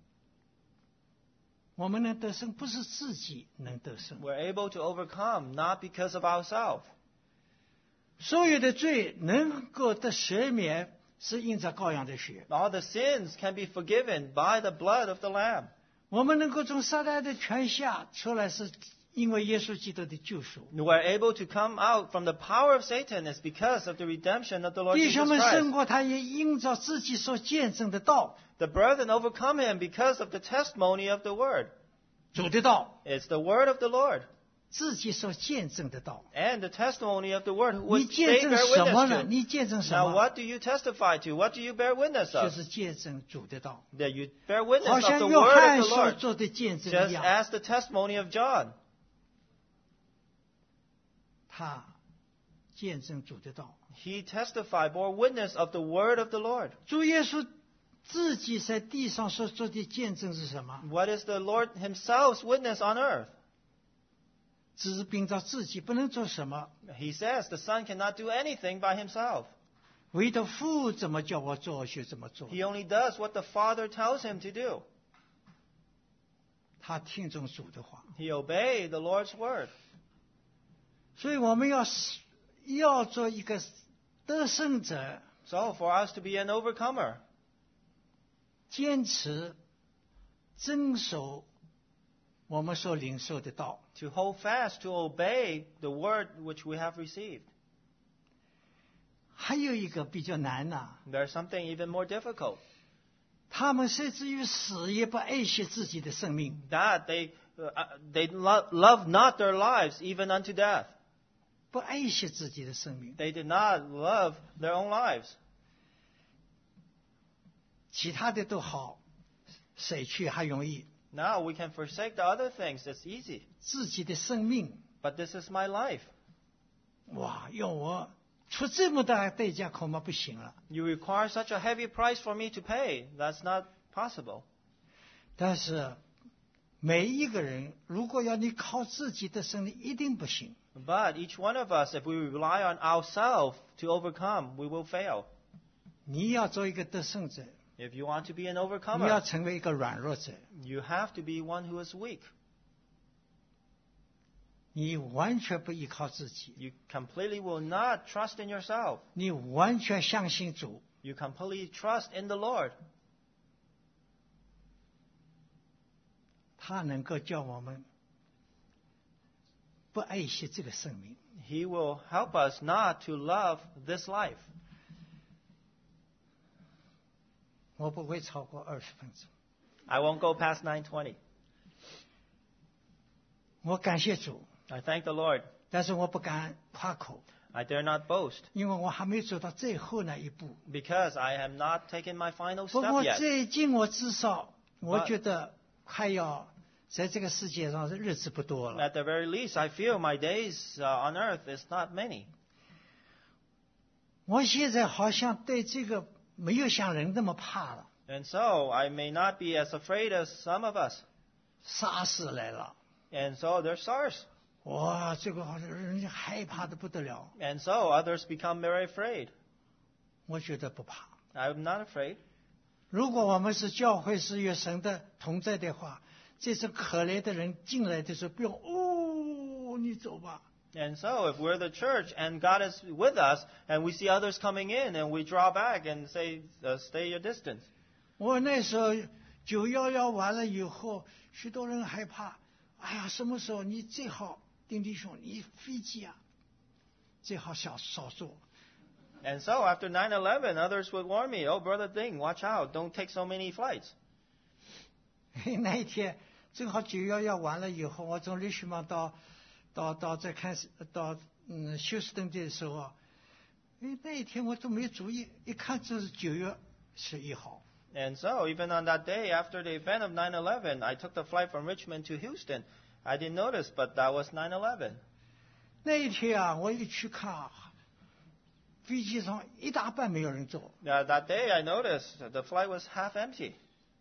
Speaker 1: 我们能得胜，不是自己能得胜。
Speaker 2: We're able to overcome, not because of ourselves.
Speaker 1: 所有的罪能够得赦免，是印着羔羊的血。
Speaker 2: All the sins can be forgiven by the blood of the Lamb.
Speaker 1: 我们能够从撒旦的权下出来，是因为耶稣基督的救赎。
Speaker 2: We're able to come out from the power of Satan is because of the redemption of the Lord
Speaker 1: 弟
Speaker 2: Jesus
Speaker 1: 兄们胜
Speaker 2: Christ.
Speaker 1: 过他，也因着自己所见证的道。
Speaker 2: The brethren overcome him because of the testimony of the word.
Speaker 1: 主的道，
Speaker 2: It's the word of the Lord
Speaker 1: 自己所见证的道。
Speaker 2: and the testimony of the word
Speaker 1: 你
Speaker 2: which
Speaker 1: 见
Speaker 2: they
Speaker 1: 证
Speaker 2: bear
Speaker 1: 什么
Speaker 2: witness
Speaker 1: 呢？
Speaker 2: to.
Speaker 1: 你见证什
Speaker 2: Now,
Speaker 1: 么？
Speaker 2: what do you testify to? What do you bear witness
Speaker 1: 就
Speaker 2: of?
Speaker 1: 是见证主的道，
Speaker 2: That you bear witness
Speaker 1: 好
Speaker 2: of
Speaker 1: 像
Speaker 2: the
Speaker 1: 约
Speaker 2: word
Speaker 1: 翰
Speaker 2: of the
Speaker 1: 所
Speaker 2: Lord,
Speaker 1: 做的见证
Speaker 2: just
Speaker 1: 一样。
Speaker 2: as the testimony of John.
Speaker 1: 他见证主的道。
Speaker 2: He testified, bore witness of the word of the Lord.
Speaker 1: 主耶稣自己在地上所做的见证是什么？
Speaker 2: What is the Lord himself's witness on earth?
Speaker 1: 只是凭着自己，不能做什么。
Speaker 2: He says the Son cannot do anything by himself.
Speaker 1: 唯独父怎么叫我做，就怎么做。
Speaker 2: He only does what the Father tells him to do.
Speaker 1: 他听从主的话，
Speaker 2: He obeyed the Lord's word.
Speaker 1: 所以我们要要做一个得胜者，
Speaker 2: So for us to be an overcomer,
Speaker 1: 坚持遵守我们所领受的道。
Speaker 2: to hold fast, to obey the word which we have received.
Speaker 1: 还有一个比较难呐、
Speaker 2: There's something even more difficult.
Speaker 1: 他们甚至于死也不爱惜自己的生命。
Speaker 2: That they, uh, they lo- love not their lives even unto death.
Speaker 1: 不爱惜自己的生命，
Speaker 2: They did not love their own lives.
Speaker 1: 其他的都好，舍去还容易，
Speaker 2: Now we can forsake the other things. It's easy.
Speaker 1: 自己的生命，
Speaker 2: But this is my life.
Speaker 1: 哇，要我出这么大的代价，恐怕不行了。
Speaker 2: You require such a heavy price for me to pay. That's not possible.
Speaker 1: 但是每一个人，如果要你靠自己的生命，一定不行。
Speaker 2: But each one of us, if we rely on ourselves to overcome, we will fail.
Speaker 1: 你要做一个得胜者，
Speaker 2: If you want to be an
Speaker 1: 你要
Speaker 2: overcomer,
Speaker 1: 成为一个软弱者，
Speaker 2: you have to be one who is weak.
Speaker 1: 你完全不依靠自己，
Speaker 2: You completely will not trust in yourself.
Speaker 1: 你完全相信主，
Speaker 2: You completely trust in the Lord.
Speaker 1: 他能够叫我们不爱惜这个生命。
Speaker 2: He will help us not to love this life.
Speaker 1: 我不会超过二十分钟。
Speaker 2: I won't go past nine twenty.
Speaker 1: 我感谢主，
Speaker 2: I thank the Lord.
Speaker 1: 但是我不敢夸口，
Speaker 2: I dare not boast
Speaker 1: 因为我还没走到最后那一步。
Speaker 2: because I have not taken my final
Speaker 1: 不
Speaker 2: step
Speaker 1: 过
Speaker 2: yet.
Speaker 1: 最近我至少我
Speaker 2: But-
Speaker 1: 觉得快要在这个世界上的日子不多了。
Speaker 2: At the very least, I feel my days uh, on earth is not many.
Speaker 1: 我现在好像对这个没有像人那么怕了。
Speaker 2: And so I may not be as afraid as some of us.
Speaker 1: SARS 来了，
Speaker 2: And so there's SARS.
Speaker 1: 哇，这个好像人家害怕的不得了。
Speaker 2: And so others become very afraid.
Speaker 1: 我觉得不怕。
Speaker 2: I'm not afraid.
Speaker 1: 如果我们是教会是有神的同在的话，这种可怜的人进来的时候，不用哦，你走吧。
Speaker 2: And so if we're the church and God is with us and we see others coming in and we draw back and say, uh, stay your distance.
Speaker 1: 我那时候九幺幺完了以后，许多人害怕。哎呀，什么时候你最好，丁弟兄，你飞机啊，最好少少坐。
Speaker 2: And so after nine eleven, others would warn me, oh, Brother Ding, watch out. Don't take so many flights.
Speaker 1: 那一天正好九幺幺完了以后，我从里许曼到到到再开始到嗯休斯顿的时候，哎，那一天我都没注意，一看这是九月十一号。
Speaker 2: And so even on that day after the event of nine eleven, I took the flight from Richmond to Houston. I didn't notice, but that was nine eleven.
Speaker 1: 那一天啊，我一去看啊，飞机上一大半没有人坐。
Speaker 2: Now, that day I noticed that the flight was half empty.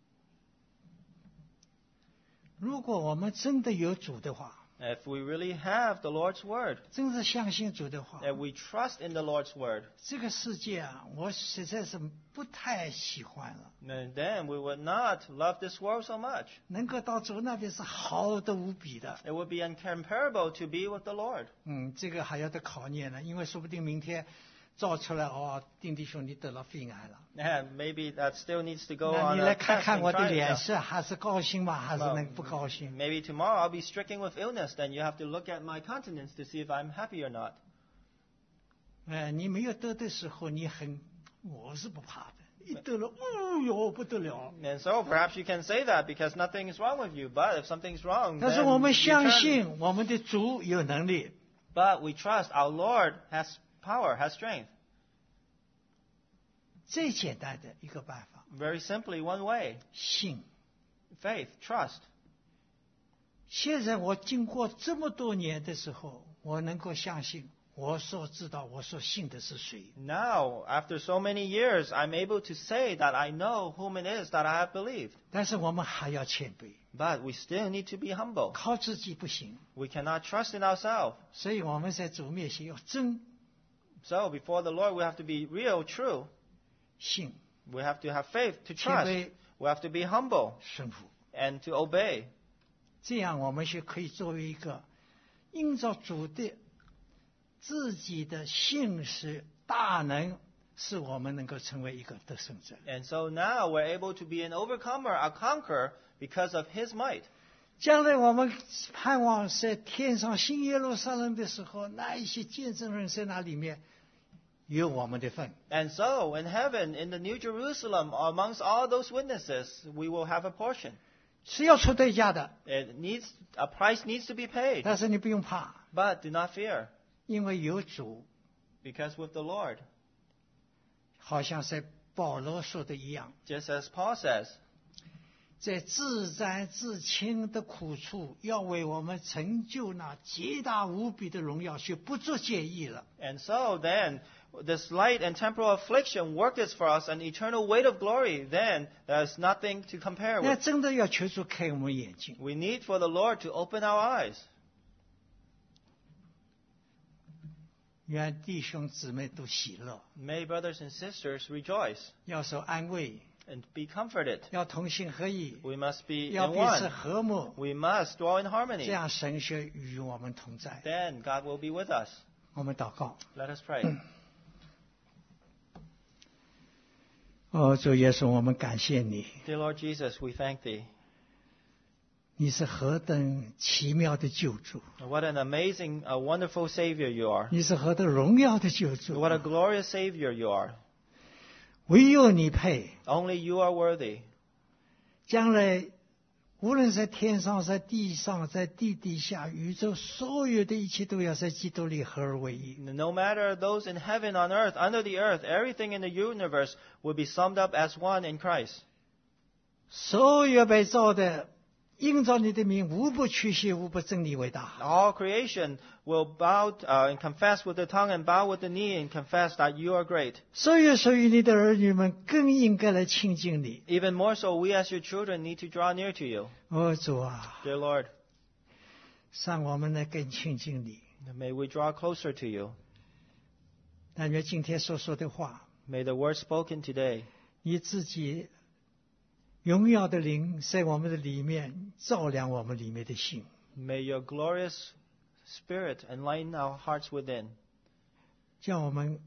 Speaker 1: 如果我们真的有主的话，
Speaker 2: If we really have the Lord's word,
Speaker 1: 真是相信主的话，
Speaker 2: if we trust in the Lord's word,
Speaker 1: 这个世界啊，我实在是不太喜欢了。
Speaker 2: then then we would not love this world so much.
Speaker 1: 能够到主那边是好的无比的。
Speaker 2: It would be incomparable to be with the Lord.
Speaker 1: 嗯，这个还要得考验呢，因为说不定明天照出来哦，丁弟兄你得了肺癌了。
Speaker 2: And maybe that still needs to go
Speaker 1: 那
Speaker 2: on
Speaker 1: 你
Speaker 2: a
Speaker 1: 来看
Speaker 2: test
Speaker 1: 看
Speaker 2: and
Speaker 1: 我的
Speaker 2: try
Speaker 1: 脸
Speaker 2: it.
Speaker 1: 色，还是高兴吗？还是
Speaker 2: Well,
Speaker 1: 能不高兴？
Speaker 2: maybe tomorrow I'll be stricken with illness. Then you have to look at my countenance to see if I'm happy or not.
Speaker 1: 呃，你没有得的时候，你很，我是不怕的。 一得了，哦哟不得了。
Speaker 2: And so perhaps you can say that because nothing is wrong with you. But if something's wrong,
Speaker 1: 但是
Speaker 2: then
Speaker 1: 我们
Speaker 2: you
Speaker 1: 相
Speaker 2: turn.
Speaker 1: 信我们的主有能力，
Speaker 2: But we trust our Lord has power, has strength.
Speaker 1: 最简单的一个办法，
Speaker 2: Very simply, one way.
Speaker 1: 信。
Speaker 2: Faith, trust.
Speaker 1: 现在我经过这么多年的时候，我能够相信我所知道、我所信的是谁。
Speaker 2: Now, after so many years, I'm able to say that I know whom it is that I have believed.
Speaker 1: 但是我们还要谦卑，
Speaker 2: But we still need to be humble.
Speaker 1: 靠自己不行，
Speaker 2: We cannot trust in ourselves.
Speaker 1: 所以我们在主面前要真
Speaker 2: So before the Lord, we have to be real, true.
Speaker 1: 信、
Speaker 2: We have to have faith to
Speaker 1: 谦
Speaker 2: trust.
Speaker 1: 卑、
Speaker 2: We have to be humble
Speaker 1: 顺服，
Speaker 2: and to obey.
Speaker 1: 这样我们就可以作为一个应照主的自己的信实大能，使我们能够成为一个得胜者。
Speaker 2: And so now we're able to be an overcomer, a conqueror, because of His might.
Speaker 1: 将来我们盼望在天上新耶路撒冷的时候，那一些见证人在那里面有我们的份。
Speaker 2: And so in heaven, in the New Jerusalem, amongst all those witnesses, we will have a portion.
Speaker 1: 是要出代价的，
Speaker 2: It needs a price needs to be paid.
Speaker 1: 但是你不用怕，
Speaker 2: But do not fear,
Speaker 1: 因为有主，
Speaker 2: because with the Lord,
Speaker 1: 好像在保罗说的一样，
Speaker 2: just as Paul says,
Speaker 1: 在自在自轻的苦处，要为我们成就那极大无比的荣耀，就不做介意了。
Speaker 2: and so then this light and temporal affliction worked this for us, an eternal weight of glory. Then there's nothing to compare
Speaker 1: 那
Speaker 2: with.
Speaker 1: 真的要求主开我们眼睛，
Speaker 2: We need for the Lord to open our eyes.
Speaker 1: 愿弟兄姊妹都喜乐，
Speaker 2: May brothers and sisters rejoice
Speaker 1: 要受安慰，
Speaker 2: and be comforted.
Speaker 1: 要同心合意，
Speaker 2: We must be
Speaker 1: 要
Speaker 2: in
Speaker 1: 彼此
Speaker 2: one.
Speaker 1: 和睦，
Speaker 2: We must dwell in
Speaker 1: 这
Speaker 2: harmony.
Speaker 1: 样神学与我们同在。
Speaker 2: Then God will be with us.
Speaker 1: 我们祷告。
Speaker 2: Let us pray.
Speaker 1: 哦，主耶稣，我们感谢你，
Speaker 2: Dear Lord Jesus, we thank Thee.
Speaker 1: 你是何等奇妙的救主，
Speaker 2: What an amazing, a wonderful Savior you are.
Speaker 1: 你是何等荣耀的救主，
Speaker 2: What a glorious Savior you are.
Speaker 1: 唯有你配。
Speaker 2: Only you are worthy.
Speaker 1: 将来无论在天上、在地上、在地底下，宇宙所有的一切都要在基督里合而为一。
Speaker 2: No matter those in heaven, on earth, under the earth, everything in the universe will be summed up as one in Christ.
Speaker 1: 所有被造的，应照你的名，无不屈膝，无不称你为大。
Speaker 2: All creation will bow uh, and confess with the tongue and bow with the knee and confess that you are great.
Speaker 1: 所有属于你的儿女们，更应该来亲近你。
Speaker 2: Even more so, we as your children need to draw near to you.
Speaker 1: 哦，主啊，
Speaker 2: Dear Lord,
Speaker 1: 让我们来更亲近你。
Speaker 2: may we draw closer to you.
Speaker 1: 但愿今天所说的话，
Speaker 2: May the word spoken today,
Speaker 1: 你自己荣耀的灵在我们的里面照亮我们里面的心，
Speaker 2: may your glorious spirit enlighten our hearts within,
Speaker 1: 叫我们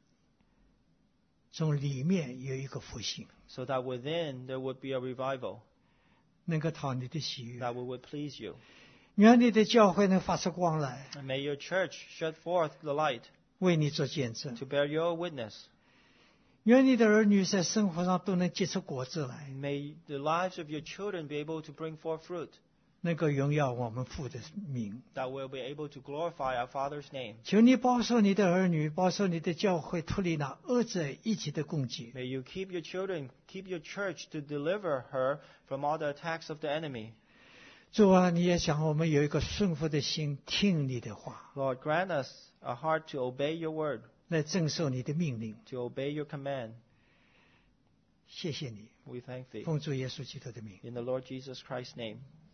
Speaker 1: 从里面有一个复兴，
Speaker 2: so that within there would be a revival,
Speaker 1: 能够讨你的喜悦。
Speaker 2: that we would please you.
Speaker 1: 愿你的教会能发出光来，
Speaker 2: And may your church shed forth the light
Speaker 1: 为你做见证。
Speaker 2: to bear your witness.
Speaker 1: 愿你的儿女在生活上都能结出果子来，
Speaker 2: May the lives of your children be able to bring forth fruit,
Speaker 1: 能够荣耀我们父的名。
Speaker 2: that we'll be able to glorify our Father's name.
Speaker 1: 求你保守你的儿女，保守你的教会，脱离那恶者一切的攻击。
Speaker 2: May you keep your children, keep your church to deliver her from all the attacks of the enemy.
Speaker 1: 主啊，你也想我们有一个顺服的心，听你的话，
Speaker 2: Lord, grant us a heart to obey your word,
Speaker 1: 来遵守你的命令。
Speaker 2: to obey your command.
Speaker 1: 谢谢你，
Speaker 2: We thank thee.
Speaker 1: 奉主耶稣基督的名。
Speaker 2: In the Lord Jesus Christ's name.